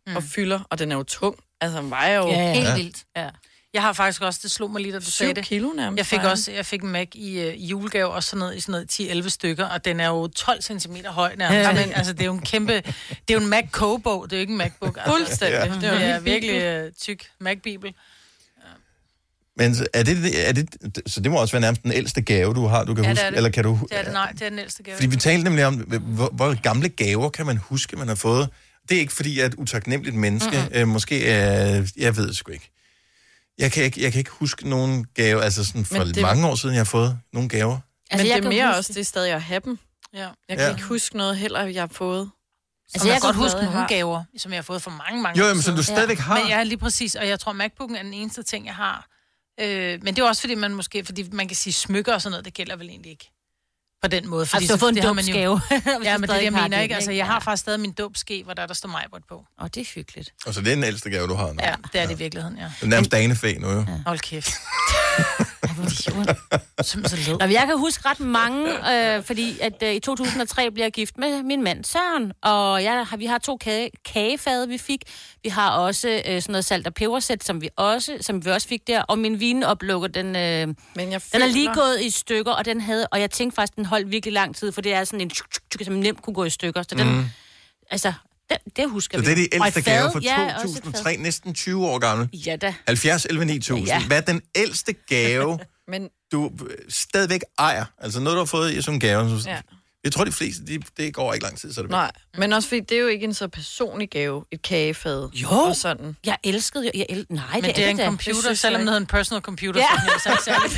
mm. og fylder, og den er jo tung. Altså, den vejer jo... Ja, ja. Helt Ja. vildt. Ja. Jeg har faktisk også, det slog mig lige, da du sagde det. kilo nærmest. Jeg fik vejer også, jeg fik en Mac i, uh, i julegave, og sådan noget, i sådan noget ti elleve stykker, og den er jo tolv centimeter høj nærmest. Ja. Men, altså, det er jo en kæmpe, det er jo en Mac-kogebog, det er jo ikke en MacBook. Altså. Fuldstændig. Ja. Det er jo ja, virkelig uh, tyk Mac-bibel. Men er det, er det, så det må også være nærmest den ældste gave, du har, du kan Ja, huske? det er det. Eller kan du, Det er det, nej, det er den ældste gave. fordi vi talte nemlig om, hvor, hvor gamle gaver kan man huske, man har fået. Det er ikke, fordi jeg er et utaknemmeligt menneske. Mm-hmm. Øh, måske er, jeg ved det sgu ikke. Jeg kan ikke, jeg kan ikke huske nogen gave, altså sådan for det... mange år siden, jeg har fået nogle gaver. Altså, men det er mere også, det er stadig at have dem. Ja. Jeg kan Ja. ikke huske noget heller, jeg har fået. Altså, jeg kan godt huske nogle gaver, som jeg har fået for mange, mange Jo, år jamen, som du siden. stadigvæk har. Men ja, lige præcis. Og jeg tror, MacBooken er den eneste ting, jeg har. Øh, men det er også, fordi man måske, fordi man kan sige smykker og sådan noget, det gælder vel egentlig ikke. På den måde. Fordi Altså, du har fået en det har man jo- dåbsgave. Ja, men det er det, jeg har mener, den, ikke? Altså, ikke? jeg har Ja. faktisk stadig min dåbsske, hvor der, der står Majbert på. Åh, oh, det er hyggeligt. Og så det er den ældste gave, du har nu. Ja, det er det i virkeligheden, ja. Det er nærmest danefæ nu, jo. Ja. Hold kæft. Nå, jeg kan huske ret mange, øh, fordi at øh, i to tusind og tre blev jeg gift med min mand Søren, og jeg, har- vi har to kage, kagefade, vi fik. Vi har også øh, sådan noget salt- og pebersæt, som vi også, som vi også fik der, og min vinoplukker, den, øh, Men jeg den er føler- lige gået i stykker, og den havde, og jeg tænkte faktisk, den holdt virkelig lang tid, for det er sådan en tjuk, tjuk, tjuk, som nemt kunne gå i stykker. Så den, Mm. altså, det, det husker Så vi. det er de Og ældste et fad, gaver fra ja, også et to tusind og tre, fad. næsten tyve år gammel. Ja da. halvfjerds elleve ni tusind. Ja. Hvad er den ældste gave, Men... du stadigvæk ejer? Altså noget, du har fået i sådan en gave. Ja. Jeg tror, de fleste, de, det går ikke lang tid, så er det Nej, men også fordi det er jo ikke en så personlig gave, et kagefad. Jo, og sådan. Jeg elskede jo, jeg el... nej, Men det, det er en da. computer, synes selvom jeg det hedder en personal computer, Ja. så er det så ikke særlig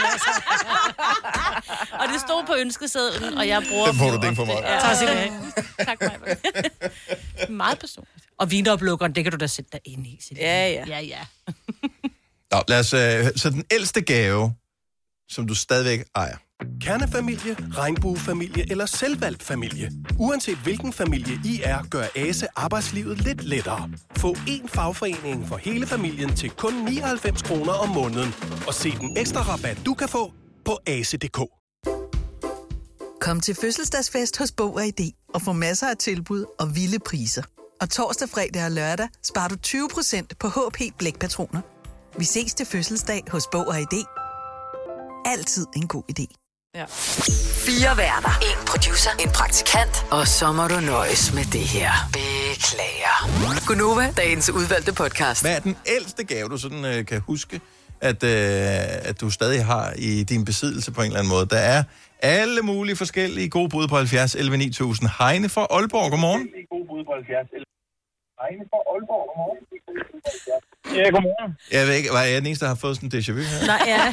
Og det stod på ønskesedlen, og jeg bruger Den får dem du jo den for ofte. meget. Ja. Tak skal du have. Tak, Maja. Meget personligt. Og vinoplukkeren, det kan du da sætte dig ind i. Silje. Ja, ja. Ja, ja. Nå, lad os, øh, så den ældste gave, som du stadigvæk ejer. Kernefamilie, regnbuefamilie eller selvvalgt familie. Uanset hvilken familie I er, gør Ase arbejdslivet lidt lettere. Få én fagforening for hele familien til kun nioghalvfems kroner om måneden. Og se den ekstra rabat, du kan få på ase punktum d k. Kom til fødselsdagsfest hos Bog og I D og få masser af tilbud og vilde priser. Og torsdag, fredag og lørdag sparer du tyve procent på H P Blækpatroner. Vi ses til fødselsdag hos Bog og I D. Altid en god idé. Ja. Fire værter. En producer. En praktikant. Og så må du nøjes med det her. Beklager. Gunova, dagens udvalgte podcast. Hvad er den ældste gave, du sådan øh, kan huske, at, øh, at du stadig har i din besiddelse på en eller anden måde? Der er alle mulige forskellige gode bud på halvfjerds elleve ni tusind. Heine fra Aalborg, godmorgen. gode bud på halvfjerds elleve. Heine fra Aalborg, godmorgen. Ja, godmorgen. Jeg ved ikke, var jeg den eneste, der har fået sådan en déjà vu her? Nej, ja.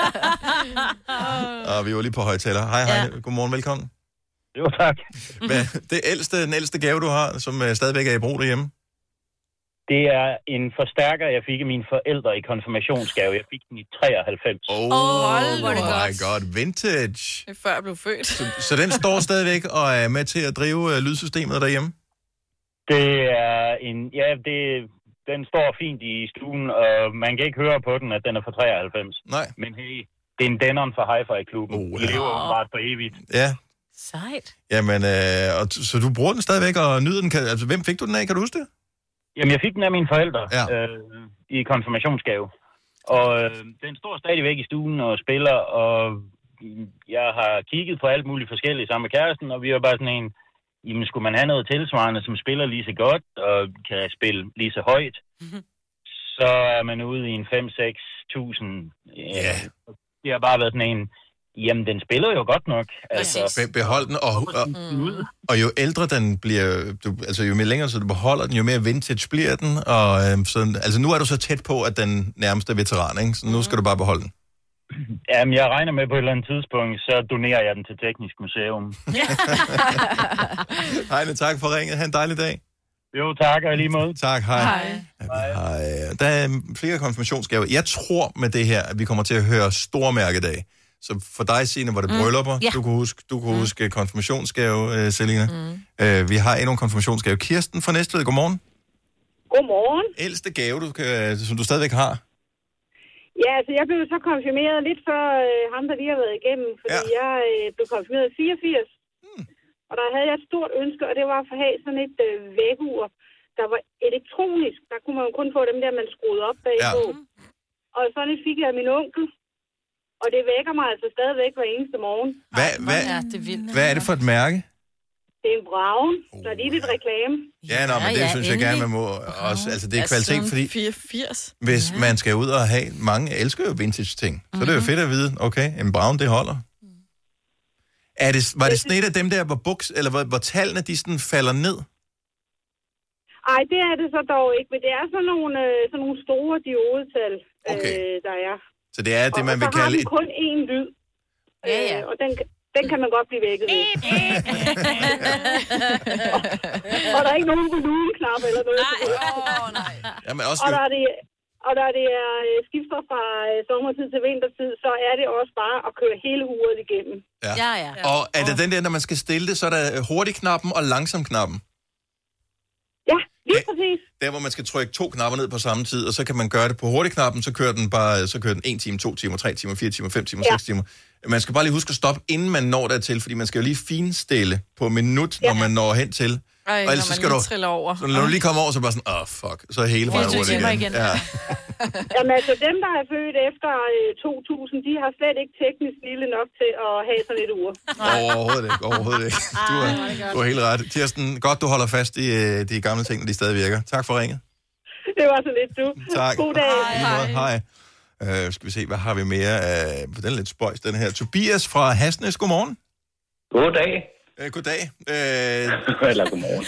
Og vi var lige på højtaler. Hej, Heine. Ja. Godmorgen, velkommen. Jo, tak. Hvad, det ældste, den ældste gave, du har, som øh, stadigvæk er i brug derhjemme? Det er en forstærker, jeg fik af mine forældre i konfirmationsgave. Jeg fik den i treoghalvfems. Oh, Åh, hvor er det my godt. god, vintage. Det er før jeg blev født. Så, så den står stadigvæk og er med til at drive øh, lydsystemet derhjemme? Det er en... Ja, det, den står fint i stuen, og man kan ikke høre på den, at den er fra treoghalvfems. Nej. Men hey, det er en Denon fra Hi-Fi-klubben. Oh, De lever åbenbart for evigt. Ja. Sejt. Jamen, øh, og, t- så du bruger den stadigvæk og nyder den? Kan, altså, hvem fik du den af? Kan du huske det? Jamen, jeg fik den af mine forældre Ja. øh, i konfirmationsgave. Og øh, den står stadigvæk i stuen og spiller, og jeg har kigget på alt muligt forskelligt sammen med kæresten, og vi var bare sådan en, jamen skulle man have noget tilsvarende, som spiller lige så godt og kan spille lige så højt, mm-hmm. så er man ude i en fem til seks tusind. Ja. Det har bare været sådan en, jamen den spiller jo godt nok. Altså, Be- behold den, og, og, mm. og jo ældre den bliver, du, altså jo mere længere så du beholder den, jo mere vintage bliver den. Og, øh, så, altså nu er du så tæt på, at den nærmeste veteran, ikke? Så nu skal du bare beholde den. Jamen, jeg regner med på et eller andet tidspunkt, så donerer jeg den til Teknisk Museum. Heine, tak for ringet. Ha' en dejlig dag. Jo, tak, og lige måde. Tak, hej. Hej. Hej. Der er flere konfirmationsgaver. Jeg tror med det her, at vi kommer til at høre store mærkedage. Så for dig, Signe, var det bryllupper. Mm. Yeah. Du kunne huske, du kunne Mm. huske konfirmationsgave, uh, Selina. Mm. Uh, vi har endnu en konfirmationsgave. Kirsten fra Næstved, godmorgen. Godmorgen. Ældste gave, du kan, som du stadigvæk har. Ja, altså jeg blev så konfirmeret lidt før øh, ham, der lige har været igennem, fordi ja. jeg øh, blev konfirmeret i fireogfirs. Hmm. Og der havde jeg et stort ønske, og det var at have sådan et øh, vækkeur, der var elektronisk. Der kunne man jo kun få dem der, man skruede op bagpå. Ja. Og sådan et fik jeg af min onkel. Og det vækker mig altså stadigvæk hver eneste morgen. Hvad, hvad, ja, det er vildt. Hvad er det for et mærke? Det er en Braun. Så er lige lidt reklame. Ja, nå, men det ja, synes jeg gerne, man må også. Altså, det er kvalitet, fordi fireogfirs. Hvis ja. man skal ud og have... Mange elsker jo vintage ting. Så mm-hmm. det er jo fedt at vide, okay, en Braun, det holder. Er det, var det sådan et af dem der, hvor, buks, eller hvor, hvor tallene de sådan falder ned? Ej, det er det så dog ikke, men det er sådan nogle, øh, sådan nogle store diodetal, okay. øh, der er. Så det er det, man og, vil og kalde... Og så har den kun én lyd, ja, ja. Øh, og den, den kan man godt blive vækket ved. og, og der er ikke nogen volumenknap eller noget. Nej, åh, nej. Jamen, også og der er det... Og da det er skifter fra sommertid til vintertid, så er det også bare at køre hele uret igennem. Ja. Ja, ja. Og er det den der, når man skal stille det, så er der hurtig-knappen og langsom-knappen? Ja, lige præcis. Der, hvor man skal trykke to knapper ned på samme tid, og så kan man gøre det på hurtig-knappen, så kører den bare, så kører den en time, to timer, tre timer, fire timer, fem timer, ja. seks timer. Man skal bare lige huske at stoppe, inden man når dertil, fordi man skal jo lige finstille på minut, ja. når man når hen til. Ej, og ellers så skal du, over. Så når du lige kommer over, så er bare sådan, åh, oh, fuck, så er hele vejen over det igen. igen. Ja. Jamen altså, dem, der er født efter to tusind, de har slet ikke teknisk lille nok til at have sådan et ur. Overhovedet ikke, overhovedet ikke. Du er, du er helt ret. Kirsten, godt du holder fast i de gamle ting, når de stadig virker. Tak for ringet. Det var så lidt, du. Tak. God dag. Hej. Hej. Uh, skal vi se, hvad har vi mere? Uh, den er lidt spøjs, den her. Tobias fra Hasnes, godmorgen. Goddag. Uh, goddag. Uh... Eller godmorgen.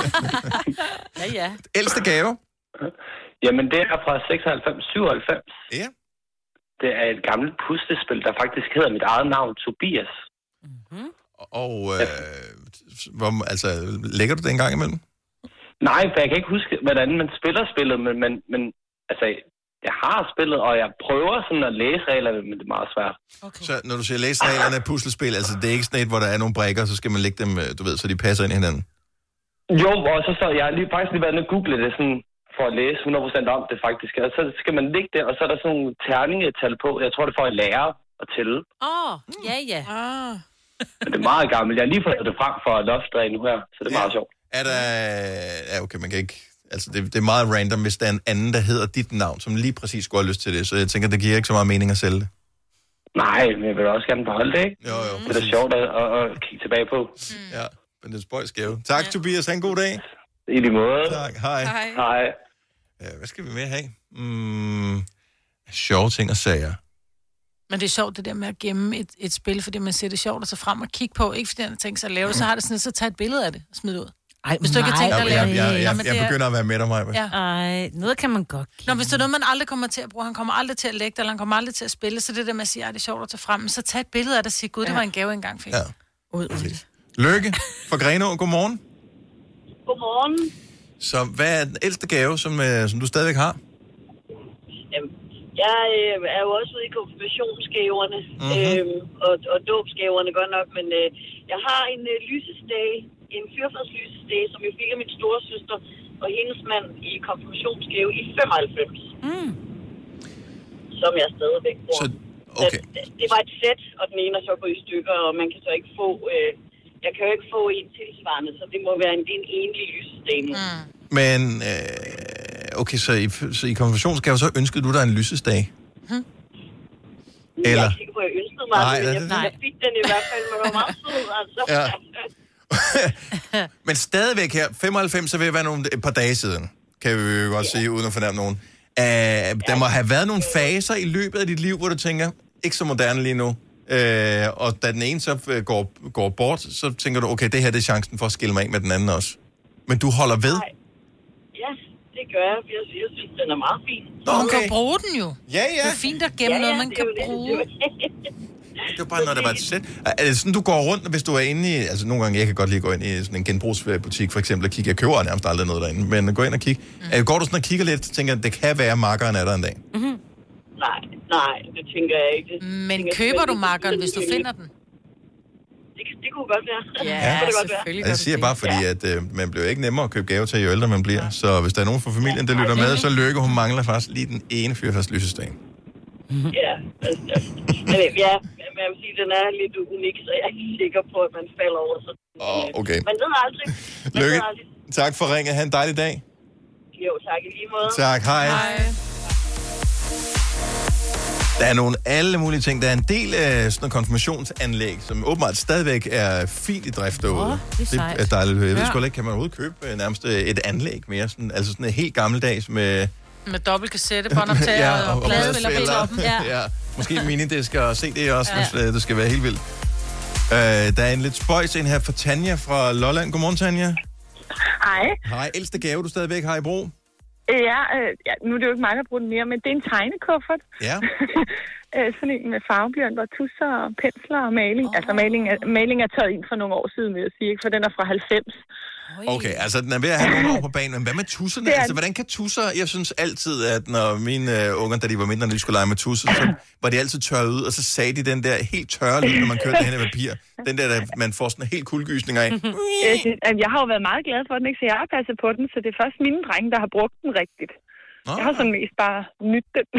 ja, ja. Ældste gave? Jamen, det er fra seksoghalvfems syvoghalvfems. Ja. Det er et gammelt puslespil, der faktisk hedder mit eget navn, Tobias. Mm-hmm. Og, øh, hvor, altså, lægger du det en gang imellem? Nej, for jeg kan ikke huske, hvordan man spiller spillet, men, men, men altså, jeg har spillet, og jeg prøver sådan at læse reglerne, men det er meget svært. Okay. Så når du siger læse reglerne af puslespil, altså det er ikke sådan et, hvor der er nogle brikker, så skal man lægge dem, du ved, så de passer ind i hinanden? Jo, og så står jeg lige faktisk lige været inde og google det sådan, for at læse hundrede procent om det faktisk. Og så skal man ligge der, og så er der sådan nogle terningetal på. Jeg tror, det får at lære at tælle. Åh, oh, ja, ja. Ah. Men det er meget gammelt. Jeg har lige fået det frem for loftdræg nu her, så det er ja. meget sjovt. Er der... Ja, okay, man kan ikke... Altså, det, det er meget random, hvis der er en anden, der hedder dit navn, som lige præcis skulle have lyst til det. Så jeg tænker, det giver ikke så meget mening at sælge det. Nej, men jeg vil også gerne beholde det, ikke? Jo, jo. Det er da sjovt at, at, at kigge tilbage på. Mm. Ja, men det er spøjsgave. Tak, ja. Tobias. Ha' en god dag. I lige måde. Tak. Hej. Hej. Hej. Ja, hvad skal vi mere have? Mm, sjove ting og sager. Men det er sjovt, det der med at gemme et, et spil, fordi man ser det sjovt at så frem og kigge på. Ikke fordi man har tænkt sig at lave det, så har det sådan, så tag et billede af det og smid det ud. Ej, hvis du ikke har tænkt dig at lave det. Jeg, jeg, jeg, jeg begynder at være med dig, Maja. Ja. Ej, noget kan man godt kende. Nå, hvis det er noget, man aldrig kommer til at bruge, han kommer aldrig til at lægge det, eller han kommer aldrig til at spille, så det der med at sige, at det er sjovt at tage frem, så tag et billede af det og sige, gud, det var en gave, jeg engang fik. Ja. Ud. Lykke fra Grenaa, godmorgen. Godmorgen. Så hvad er den ældste gave, som, øh, som du stadigvæk har? Jamen, jeg øh, er jo også ude i konfirmationsgaverne, mm-hmm. øh, og, og dåbsgaverne godt nok, men øh, jeg har en øh, lysestage, en fyrfadslysestage, som jeg fik af min storesøster og hendes mand i konfirmationsgave i femoghalvfems. Mm. Som jeg stadigvæk bruger. Så, okay. det, det var et sæt, og den ene er så gået i stykker, og man kan så ikke få... Øh, jeg kan jo ikke få en tilsvarende, så det må være en, en enlig lysestage nu. Mm. Men, øh, okay, så i, så i konfirmationsgave, så ønskede du dig en lysestage? Hmm? Eller? Jeg er ikke sikker på, at jeg ønskede mig, nej, men jeg, nej. jeg fik den i hvert fald, men det var meget sød, altså. Ja. Men stadigvæk her, femoghalvfems, så vil det være nogle, et par dage siden, kan vi jo godt ja. sige, uden at fornærme nogen. Uh, der må have været nogle faser i løbet af dit liv, hvor du tænker, ikke så moderne lige nu. Uh, og da den ene så går, går bort, så tænker du, okay, det her det er chancen for at skille mig af med den anden også. Men du holder ved? Nej. Ja, det gør jeg, for jeg, jeg synes, den er meget fin. Okay. Man kan bruge den jo. Ja, ja. Det er fint at gemme ja, ja, noget, man kan det bruge. Det, det var bare noget, der var et sæt. Er det sådan, du går rundt, hvis du er inde i... Altså, nogle gange, jeg kan godt lige gå ind i sådan en genbrugsbutik, for eksempel, og kigge. Jeg køber nærmest aldrig noget derinde, men gå ind og kigge. Mm. Går du sådan og kigger lidt, og tænker, det kan være, makkeren er der en dag? Mm-hmm. Nej, nej, det tænker jeg ikke. Det, men tænker, køber du makkeren, hvis du finder den? Det, det kunne godt være. Ja, ja det selvfølgelig. Jeg siger bare, fordi at, øh, man bliver ikke nemmere at købe gave til, jo ældre man bliver. Så hvis der er nogen fra familien, der lytter med, så Lykke, hun mangler faktisk lige den ene fyrfadslysestage. Ja, altså, ja, men jeg vil sige, den er lidt unik, så jeg er ikke sikker på, at man falder over. Så, oh, okay. Men det er aldrig. Lykke, tak for ringet. Ha' en dejlig dag. Jo, tak i lige måde. Tak, hej. hej. Der er nogle alle mulige ting. Der er en del af sådan nogle konfirmationsanlæg, som åbenbart stadigvæk er fint i drift derude. Oh, det er det er dejligt. Jeg ved sgu ikke, kan man overhovedet købe nærmest et anlæg mere? Sådan, altså sådan et helt gammeldags med... Med dobbelt kassettebåndoptager ja, og, og pladespiller på toppen. Ja. ja. Måske en minidisk og C D også, ja. hvis det skal være helt vildt. Uh, der er en lidt spøjs en her fra Tanja fra Lolland. Godmorgen, Tanja. Hej. Hej. Ældste gave, du stadigvæk har i brug? Ja, øh, ja, nu er det jo ikke mig, der bruger den mere, men det er en tegnekuffert. Ja. Sådan en med farveblyanter, tusser og pensler og maling. Oh. Altså maling er, maling er taget ind for nogle år siden, vil jeg sige, ikke? For den er fra halvfems. Okay, altså den er ved at have nogle år på banen, men hvad med tusserne? Er... Altså, hvordan kan tusser... Jeg synes altid, at når mine uh, unger, da de var mindre, når de skulle lege med tusser, så var de altid tørret ud, og så sagde de den der helt tørre lyd, når man kørte hen i papir. Den der, der man får sådan en helt kuldegysning af. Jeg har jo været meget glad for den, ikke? Så jeg har passet på den, så det er først mine drenge, der har brugt den rigtigt. Oh. Jeg har sådan mest bare nydt den.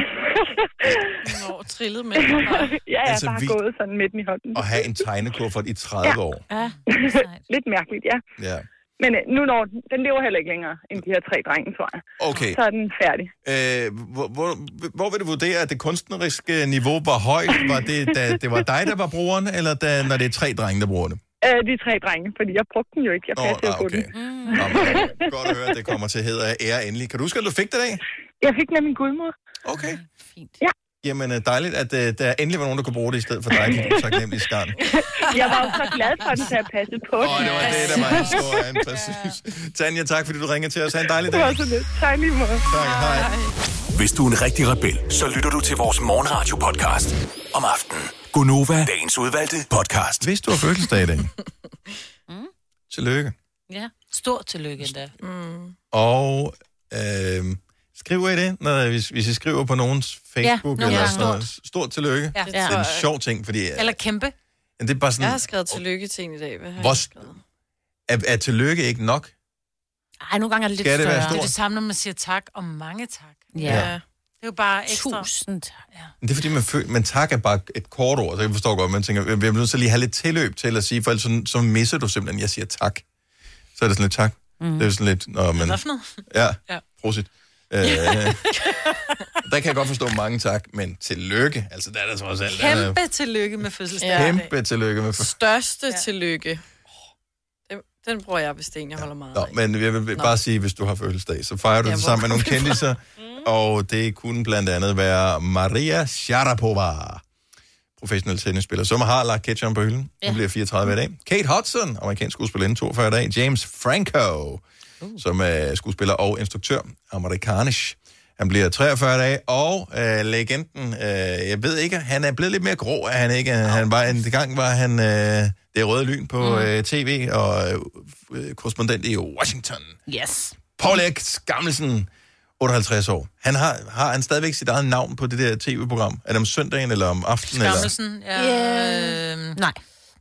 Nå, trillet med den. Ja, jeg altså, har bare vi... gået sådan midt i hånden. Og have en tegnekuffert i tredive ja. år. Ja, lidt mærkeligt, ja. Ja. Men nu når den, den lever heller ikke længere end de her tre drenge, tror jeg. Okay. Så er den færdig. Øh, hvor, hvor, hvor vil du vurdere, at det kunstneriske niveau var højt? Var det, da det var dig, der var brugeren, eller da, når det er tre drenge, der bruger det? Øh, de tre drenge, fordi jeg brugte den jo ikke. Jeg passede oh, ah, okay. på den. Mm. Nå, godt at høre, at det kommer til heder af ære endelig. Kan du huske, at du fik det af? Jeg fik den af min gudmor. Okay. Fint. Ja. Jamen, dejligt, at uh, der endelig var nogen, der kunne bruge det i stedet for dig, dit utaknemmelige skarn. Jeg var jo så glad for den, så jeg passede på den. Åh, oh, det var det, der var historien, præcis. Tanja, tak fordi du ringer til os. Ha' en dejlig dag. Det var så lidt. Tak lige måde. Tak, hej. Hvis du er en rigtig rebel, så lytter du til vores morgenradio-podcast om aftenen. Gonova, dagens udvalgte podcast. Hvis du har fødselsdag i dag, mm. tillykke. Ja, stort tillykke endda. Mm. Og... Øh, Skriver I det, når, hvis, hvis I skriver på nogens Facebook ja, eller sådan noget? Stort, stort tillykke. Ja. Det er en sjov ting, fordi... Eller kæmpe. Det er bare sådan, jeg har skrevet tillykke til en i dag. Hvad har hvor, jeg skrevet? Er, er tillykke ikke nok? Ej, nogle gange er det lidt Skal større. Det, det er det samme, når man siger tak og mange tak. Ja. ja. Det er jo bare ekstra. Tusind tak. Ja. Det er fordi, man, føler, man tak er bare et kort ord, så jeg forstår godt, man tænker, vi bliver nødt til at lige have lidt tilløb til at sige, for ellers så, så misser du simpelthen, jeg siger tak. Så er det sådan lidt tak. Mm. Det er sådan lidt... Når man, hvad for noget? Ja, ja. Prosit. Øh, der kan jeg godt forstå mange tak, men tillykke. Altså, der er der trods alt. Kæmpe tillykke med fødselsdagen. Ja. Kæmpe tillykke med fødselsdagen. Største ja. tillykke. Den, den bruger jeg, hvis det en, jeg holder meget Nå, af. Men jeg vil Nå. bare sige, hvis du har fødselsdag, så fejrer du ja, det sammen med nogle kendisser. mm. Og det kunne blandt andet være Maria Sharapova, professionel tennisspiller, som har lagt ketchup på hylden. Ja. Hun bliver fireogtredive i dag. Kate Hudson, amerikansk skuespiller, toogfyrre i dag. James Franco, uh. som er skuespiller og instruktør, amerikanisk. Han bliver treogfyrre dage, og øh, legenden, øh, jeg ved ikke, han er blevet lidt mere grå, er han ikke? Han var, en gang var han øh, det røde lyn på mm. øh, tv, og øh, korrespondent i Washington. Yes. Paul Erik Gammelsen, otteoghalvtreds år. Han har, har han stadigvæk sit eget navn på det der tv-program? Er det om søndagen eller om aftenen? Gammelsen, ja. Yeah. Øh, nej.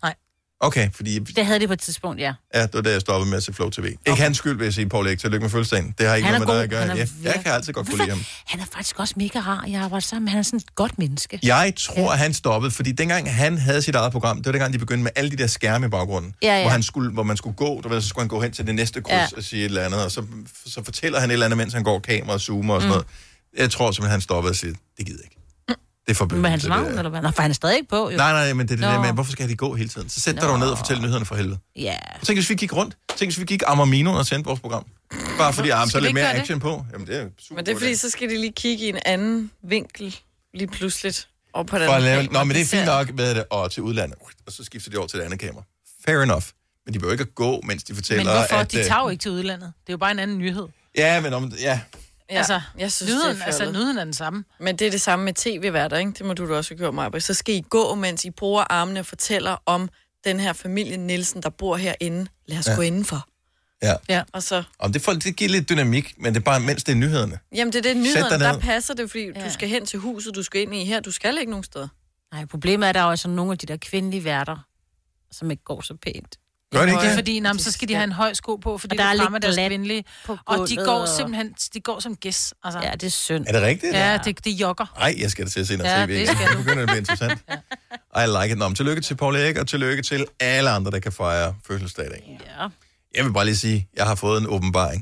Okay, fordi... Det havde det på et tidspunkt, ja. Ja, det var da jeg stoppede med at se Flow T V. Okay. Ikke hans skyld, vil jeg sige, Paul Erik. Tillykke med fødselsdagen. Det har ikke noget med dig at gøre. Ja, jeg kan altid godt kunne lide ham. Han er faktisk også mega rar. Jeg arbejder sammen med. Han er sådan et godt menneske. Jeg tror, ja. at han stoppede, fordi dengang han havde sit eget program, det var dengang, de begyndte med alle de der skærme i baggrunden, ja, ja. Hvor, han skulle, hvor man skulle gå, der, så skulle han gå hen til det næste kryds ja. og sige et eller andet, og så, så fortæller han et eller andet, mens han går kamera og zoomer og sådan mm. noget. Jeg tror simpelthen, han stoppede og siger, det gider ikke. Det er forbudt. Med hans navn, eller hvad? Nå, for han er stadig ikke på, jo. Nej, nej, men det er det der med, hvorfor skal de gå hele tiden? Så sæt dig dog ned og fortæl nyhederne for helvede. Ja. Yeah. Tænk, hvis vi gik rundt. Tænk, hvis vi gik Amamino og sendte vores program. Bare fordi, ah, så er lidt mere action det? På. Jamen, det er super. Men det er fordi, så skal de lige kigge i en anden vinkel, lige pludseligt. Og på den lave... Nå, men det er fint nok med det, og til udlandet. Og så skifter de over til det andet kamera. Fair enough. Men de behøver ikke at gå, mens de fortæller, men hvorfor? at... De tager jo ikke til udlandet. Det er jo bare en anden nyhed. Ja, men om... Ja. Ja, altså, jeg synes, lyden, det er altså, lyden er den samme. Men det er det samme med tv-værter, ikke? Det må du da også gøre, Maja. Så skal I gå, mens I bruger armene og fortæller om den her familie Nielsen, der bor herinde. Lad os ja. gå indenfor. Ja. ja. Og så... Og det, får, det giver lidt dynamik, men det er bare, mens det er nyhederne. Jamen, det er det nyhederne, der passer det, fordi ja. du skal hen til huset, du skal ind i her, du skal ikke nogen steder. Nej, problemet er, at der er også nogle af de der kvindelige værter, som ikke går så pænt. Gør det ikke det? Fordi jamen, så skal de have en høj sko på, fordi der er lidt deres kvindelige. Og de går simpelthen, de går som gæs. Altså. Ja, det er synd. Er det rigtigt? Ja, det, det jogger. Nej, jeg skal da til at se noget ja, T V. Det skal du. Nu begynder det at blive interessant. ja. I like it. Nå, tillykke til Paul Erik, og tillykke til alle andre, der kan fejre fødselsdag i dag. Ja. Jeg vil bare lige sige, jeg har fået en åbenbaring.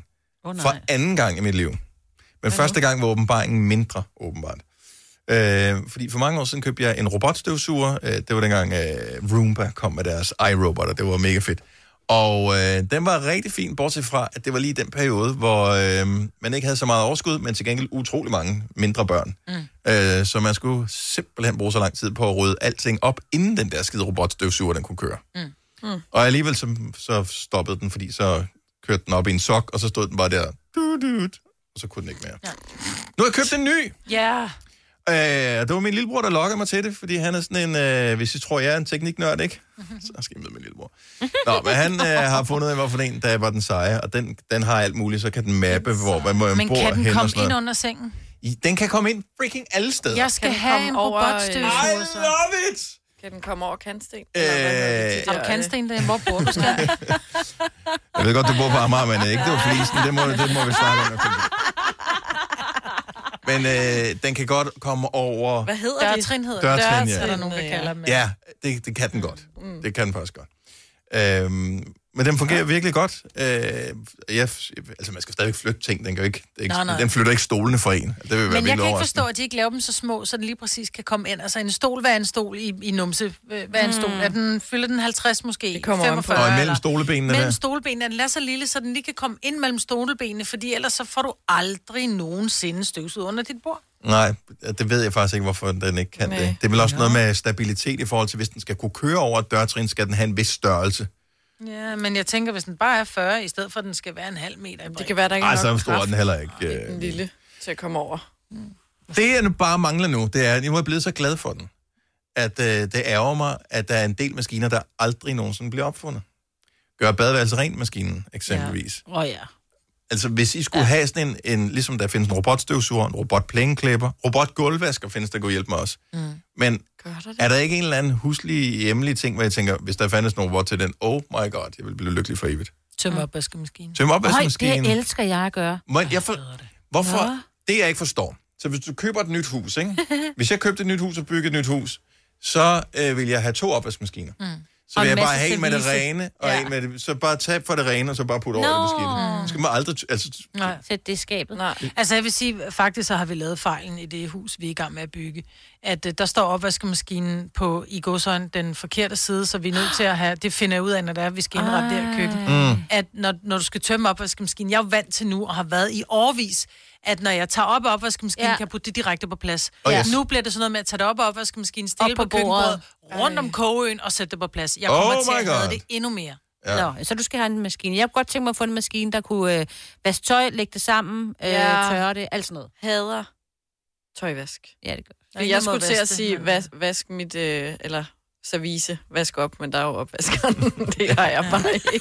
Oh, for anden gang i mit liv. Men okay. første gang var åbenbaringen mindre, åbenbart. Øh, fordi for mange år siden købte jeg en robotstøvsuger. Øh, det var dengang øh, Roomba kom med deres iRobot, og det var mega fedt. Og øh, den var rigtig fin, bortset fra, at det var lige den periode, hvor øh, man ikke havde så meget overskud, men til gengæld utrolig mange mindre børn. Mm. Øh, så man skulle simpelthen bruge så lang tid på at rydde alting op, inden den der skide robotstøvsuger, den kunne køre. Mm. Mm. Og alligevel så, så stoppede den, fordi så kørte den op i en sok, og så stod den bare der, og så kunne den ikke mere. Ja. Nu har jeg købt en ny! Ja. Øh, det var min lillebror, der lokkede mig til det, fordi han er sådan en, øh, hvis I tror, jeg er en tekniknørd, ikke? Så skal jeg med min lillebror. Nå, men han øh, har fundet ud af, hvorfor den, der var den seje, og den, den har alt muligt, så kan den mappe, hvor man bor hen. Men kan den komme ind under sengen? I, den kan komme ind freaking alle steder. Jeg skal have en robotstøvsuger. I love it! Kan den komme over kantsten? Øh, har du kantsten der? Hvor bor du, skal? Jeg ved godt, du bor på Amager, men ikke det var flisen. Det må, det må vi snakke om. Men øh, den kan godt komme over... Hvad hedder det? Dørtrin hedder det. Dørtrin, ja. Er der nogen, der kalder dem. Ja, det, det kan den godt. Mm. Det kan den faktisk godt. Øhm, men den fungerer ja. virkelig godt. Øh, jeg, altså, man skal stadig flytte ting. Den, kan ikke, ikke, nej, nej. den flytter ikke stolene for en. Det vil være men jeg kan ikke forstå, at de ikke laver dem så små, så den lige præcis kan komme ind. Altså en stol, hvad er en stol i, i numse? Hvad er en stol? Er den, fylder den halvtreds måske? Det kommer femogfyrre, og mellem stolebenene mellem stolebenene er den lader så lille, så den lige kan komme ind mellem stolebenene, fordi ellers så får du aldrig nogensinde støvsud under dit bord. Nej, det ved jeg faktisk ikke, hvorfor den ikke kan Nej. det. Det er vel også noget med stabilitet i forhold til, hvis den skal kunne køre over et dørtrin, skal den have en vis størrelse. Ja, men jeg tænker, hvis den bare er fyrre, i stedet for, at den skal være en halv meter i bred. Det kan være, der ikke er nok kraft. Ej, så stor den heller ikke. Ej, den lille til at komme over. Mm. Det, jeg bare mangler nu, det er, at jeg er blevet så glad for den, at øh, det ærger mig, at der er en del maskiner, der aldrig nogensinde bliver opfundet. Gør badeværelse rent maskinen, eksempelvis. Åh ja. Oh, ja. Altså, hvis I skulle ja. have sådan en, en, ligesom der findes en robotstøvsuger, en robotplæneklipper, robotgulvvasker findes, der kunne hjælpe mig også. Mm. Men er der ikke en eller anden huslig, hjemlig ting, hvor jeg tænker, hvis der fandtes nogen robot til den, oh my god, jeg vil blive lykkelig for evigt. Tømme opvaskemaskinen. Tømme opvaskemaskinen. Det elsker jeg at gøre. Men jeg for, hvorfor? Ja. Det jeg ikke forstår. Så hvis du køber et nyt hus, ikke? Hvis jeg købte et nyt hus og byggede et nyt hus, så øh, vil jeg have to opvaskemaskiner. Mm. Så vil jeg bare have en med det rene, og ja. en med det, så bare tage for det rene, og så bare putte no. over i maskinen. Så skal man aldrig... Altså, Nej, sæt det i skabet. Nej. Altså jeg vil sige, faktisk så har vi lavet fejlen i det hus, vi er i gang med at bygge. At uh, der står opvaskemaskinen på i godsøjne den forkerte side, så vi er nødt til at have... Det finder jeg ud af, når det er, vi skal indrette det her køkken. Mm. At når, når du skal tømme opvaskemaskinen, jeg er jo vant til nu, og har været i årevis, at når jeg tager op af opvaskemaskinen, ja. kan jeg putte det direkte på plads. Oh, yes. Nu bliver det sådan noget med at tage det op af opvaskemaskinen, stille på, på køkkenbordet, rundt om kogeøen og sætte det på plads. Jeg kommer oh til at have det endnu mere. Ja. Nå, så du skal have en maskine. Jeg kunne godt tænke mig at få en maskine, der kunne øh, vaske tøj, lægge det sammen, øh, ja. tørre det, alt sådan noget. Hader tøjvask. Ja, det gør. Jeg, jeg skulle til at sige, vas, vask mit, øh, eller service, vask op, men der er jo opvaskeren. Det har jeg bare ikke.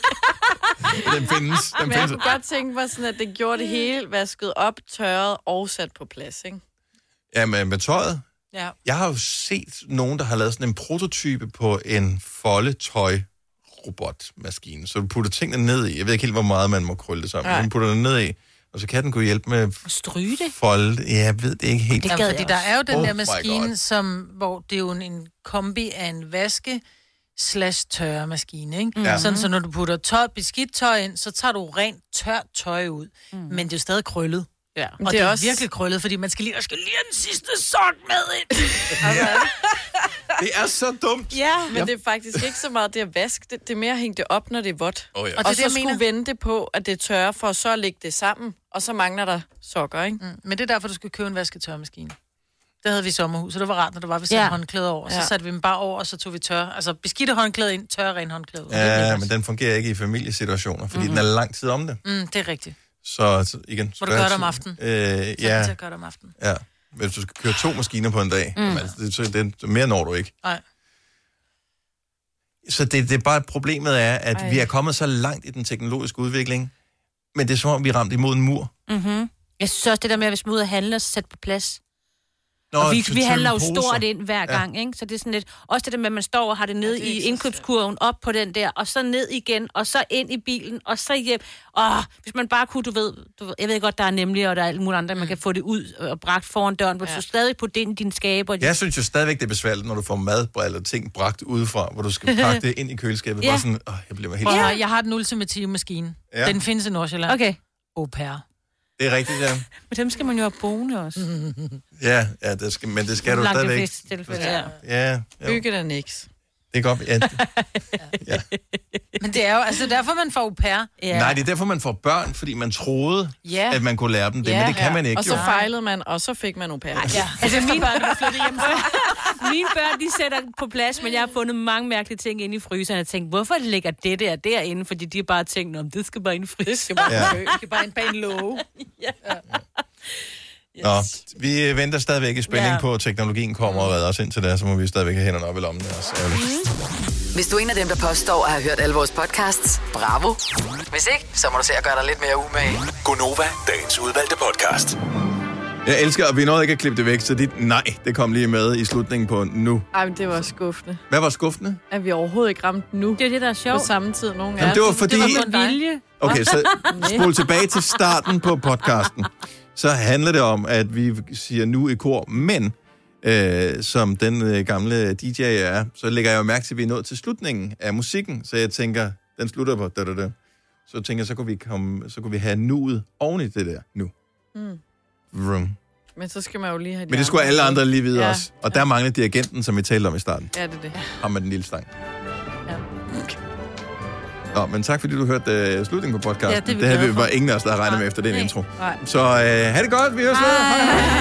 Den findes. Den men jeg kunne godt tænke mig sådan, at det gjorde det hele, vasket op, tørret og sat på plads, ikke? Ja, men med tøjet. Ja. Jeg har jo set nogen, der har lavet sådan en prototype på en foldetøj robotmaskine. Så du putter tingene ned i. Jeg ved ikke helt, hvor meget man må krølle det sammen. Man putter det ned i, og så kan den kunne hjælpe med stryge det. Folde. Ja, jeg ved det ikke helt. Det gad de. Der er jo den oh der maskine, som, hvor det er jo en kombi af en vaske slash tørre maskine, ikke? Ja. Sådan, så når du putter tøj, beskidt tøj ind, så tager du rent tørt tøj ud. Mm. Men det er jo stadig krøllet. Ja. Og det er, det er også virkelig krøllet, fordi man skal lige, skal lige have den sidste sok med ind. Ja. Det er så dumt. Ja, men yep. det er faktisk ikke så meget det at vaske. Det, det er mere at hænge det op, når det er vådt. Oh, ja. Og, og det, så det, skulle mener... vente på, at det er tørre, for så at lægge det sammen. Og så mangler der sokker, ikke? Mm. Men det er derfor, du skal købe en vasketørmaskine. Det havde vi i sommerhus, så det var rart, når der var, vi satte ja. håndklæder over. Så ja. satte vi dem bare over, og så tog vi tør. Altså beskidte håndklæder ind, tørre ren håndklæder. Ja, men den fungerer ikke i familiesituationer, fordi mm-hmm. den er lang tid om det. Mm, det er rigtigt. Så, så igen... Må du gøre det om aftenen? Øh, ja. Så ja. til at gøre det om aftenen. Ja. Hvis du skal køre to maskiner på en dag, mm. jamen, altså, det, det, det, mere når du ikke. Nej. Så det, det er bare problemet er, at Ej. vi er kommet så langt i den teknologiske udvikling, men det er som om, vi er ramt imod en mur. Mm-hmm. Jeg synes også, det der med, at hvis man ud og handler, så sætte på plads. Nå, og vi, vi handler jo stort ind hver gang, ja. ikke? Så det er sådan lidt... Også det der med, at man står og har det nede ja, det i indkøbskurven, op på den der, og så ned igen, og så ind i bilen, og så hjem. Åh, hvis man bare kunne, du ved... Du ved jeg ved godt, der er nemlig, og der er alt muligt andre, mm. man kan få det ud og bragt foran døren, hvor ja. du stadig putte det ind i din skabe. Og jeg synes jo stadigvæk, det er besværligt, når du får mad eller ting bragt udefra, hvor du skal pakke det ind i køleskabet. ja. Bare sådan, åh, jeg bliver helt... Ja. Jeg har den ultimative maskine. Ja. Den findes i Nordsjælland. Okay. au pair. Det er rigtigt, ja. Men dem skal man jo have boende også. Ja, ja det skal, men det skal du Langt stadigvæk. de fleste tilfælde, ja. Ja, Bygge der niks. Det er godt, ja. ja. Men det er jo altså derfor, man får au pair. Ja. Nej, det er derfor, man får børn, fordi man troede, ja. at man kunne lære dem det, ja. men det kan ja. man ikke. Og så jo. fejlede man, og så fik man au pair. Ja. Altså, mine børn er flyttet hjem. Mine børn, de sætter på plads, men jeg har fundet mange mærkelige ting inde i fryseren. Jeg tænkte, hvorfor ligger det der derinde? Fordi de har bare tænkt, om det skal bare ind i fryseren. Det skal bare, ja. det skal bare ind bag en låge. ja. Yes. Nå, vi venter stadigvæk i spænding ja. på, at teknologien kommer og redder os ind til det, så må vi stadigvæk have hænderne op i lommen. Det er også mm. Hvis du er en af dem, der påstår at have hørt alle vores podcasts, bravo. Hvis ikke, så må du se at gøre dig lidt mere umage. Gonova, dagens udvalgte podcast. Jeg elsker, at vi nåede ikke at klippe det væk, så dit nej, det kom lige med i slutningen på nu. Ej, men det var skuffende. Hvad var skuffende? At vi overhovedet ikke ramte nu. Det er det, der er sjovt. På samme tid, nogen Jamen, det var fordi... Det var vilje. Okay, så spol tilbage til starten på podcasten. Så handler det om, at vi siger nu i kor, men øh, som den øh, gamle D J er, så lægger jeg jo mærke til, at vi er nået til slutningen af musikken, så jeg tænker, den slutter på da, da, da. Så tænker jeg, så kunne vi, komme, så kunne vi have nuet oven i det der nu. Mm. Vroom. Men så skal man jo lige have de Men det skulle alle andre lige vide ja. også. Og der mangler dirigenten, som vi talte om i starten. Ja, det er det. Ham med den lille stang. Ja. Nå, men tak fordi du hørte uh, slutningen på podcasten. Ja, det, det havde vi, var ingen af os, der havde regnet med efter den intro. Nej. Så uh, ha' det godt, vi høres ved. Hej.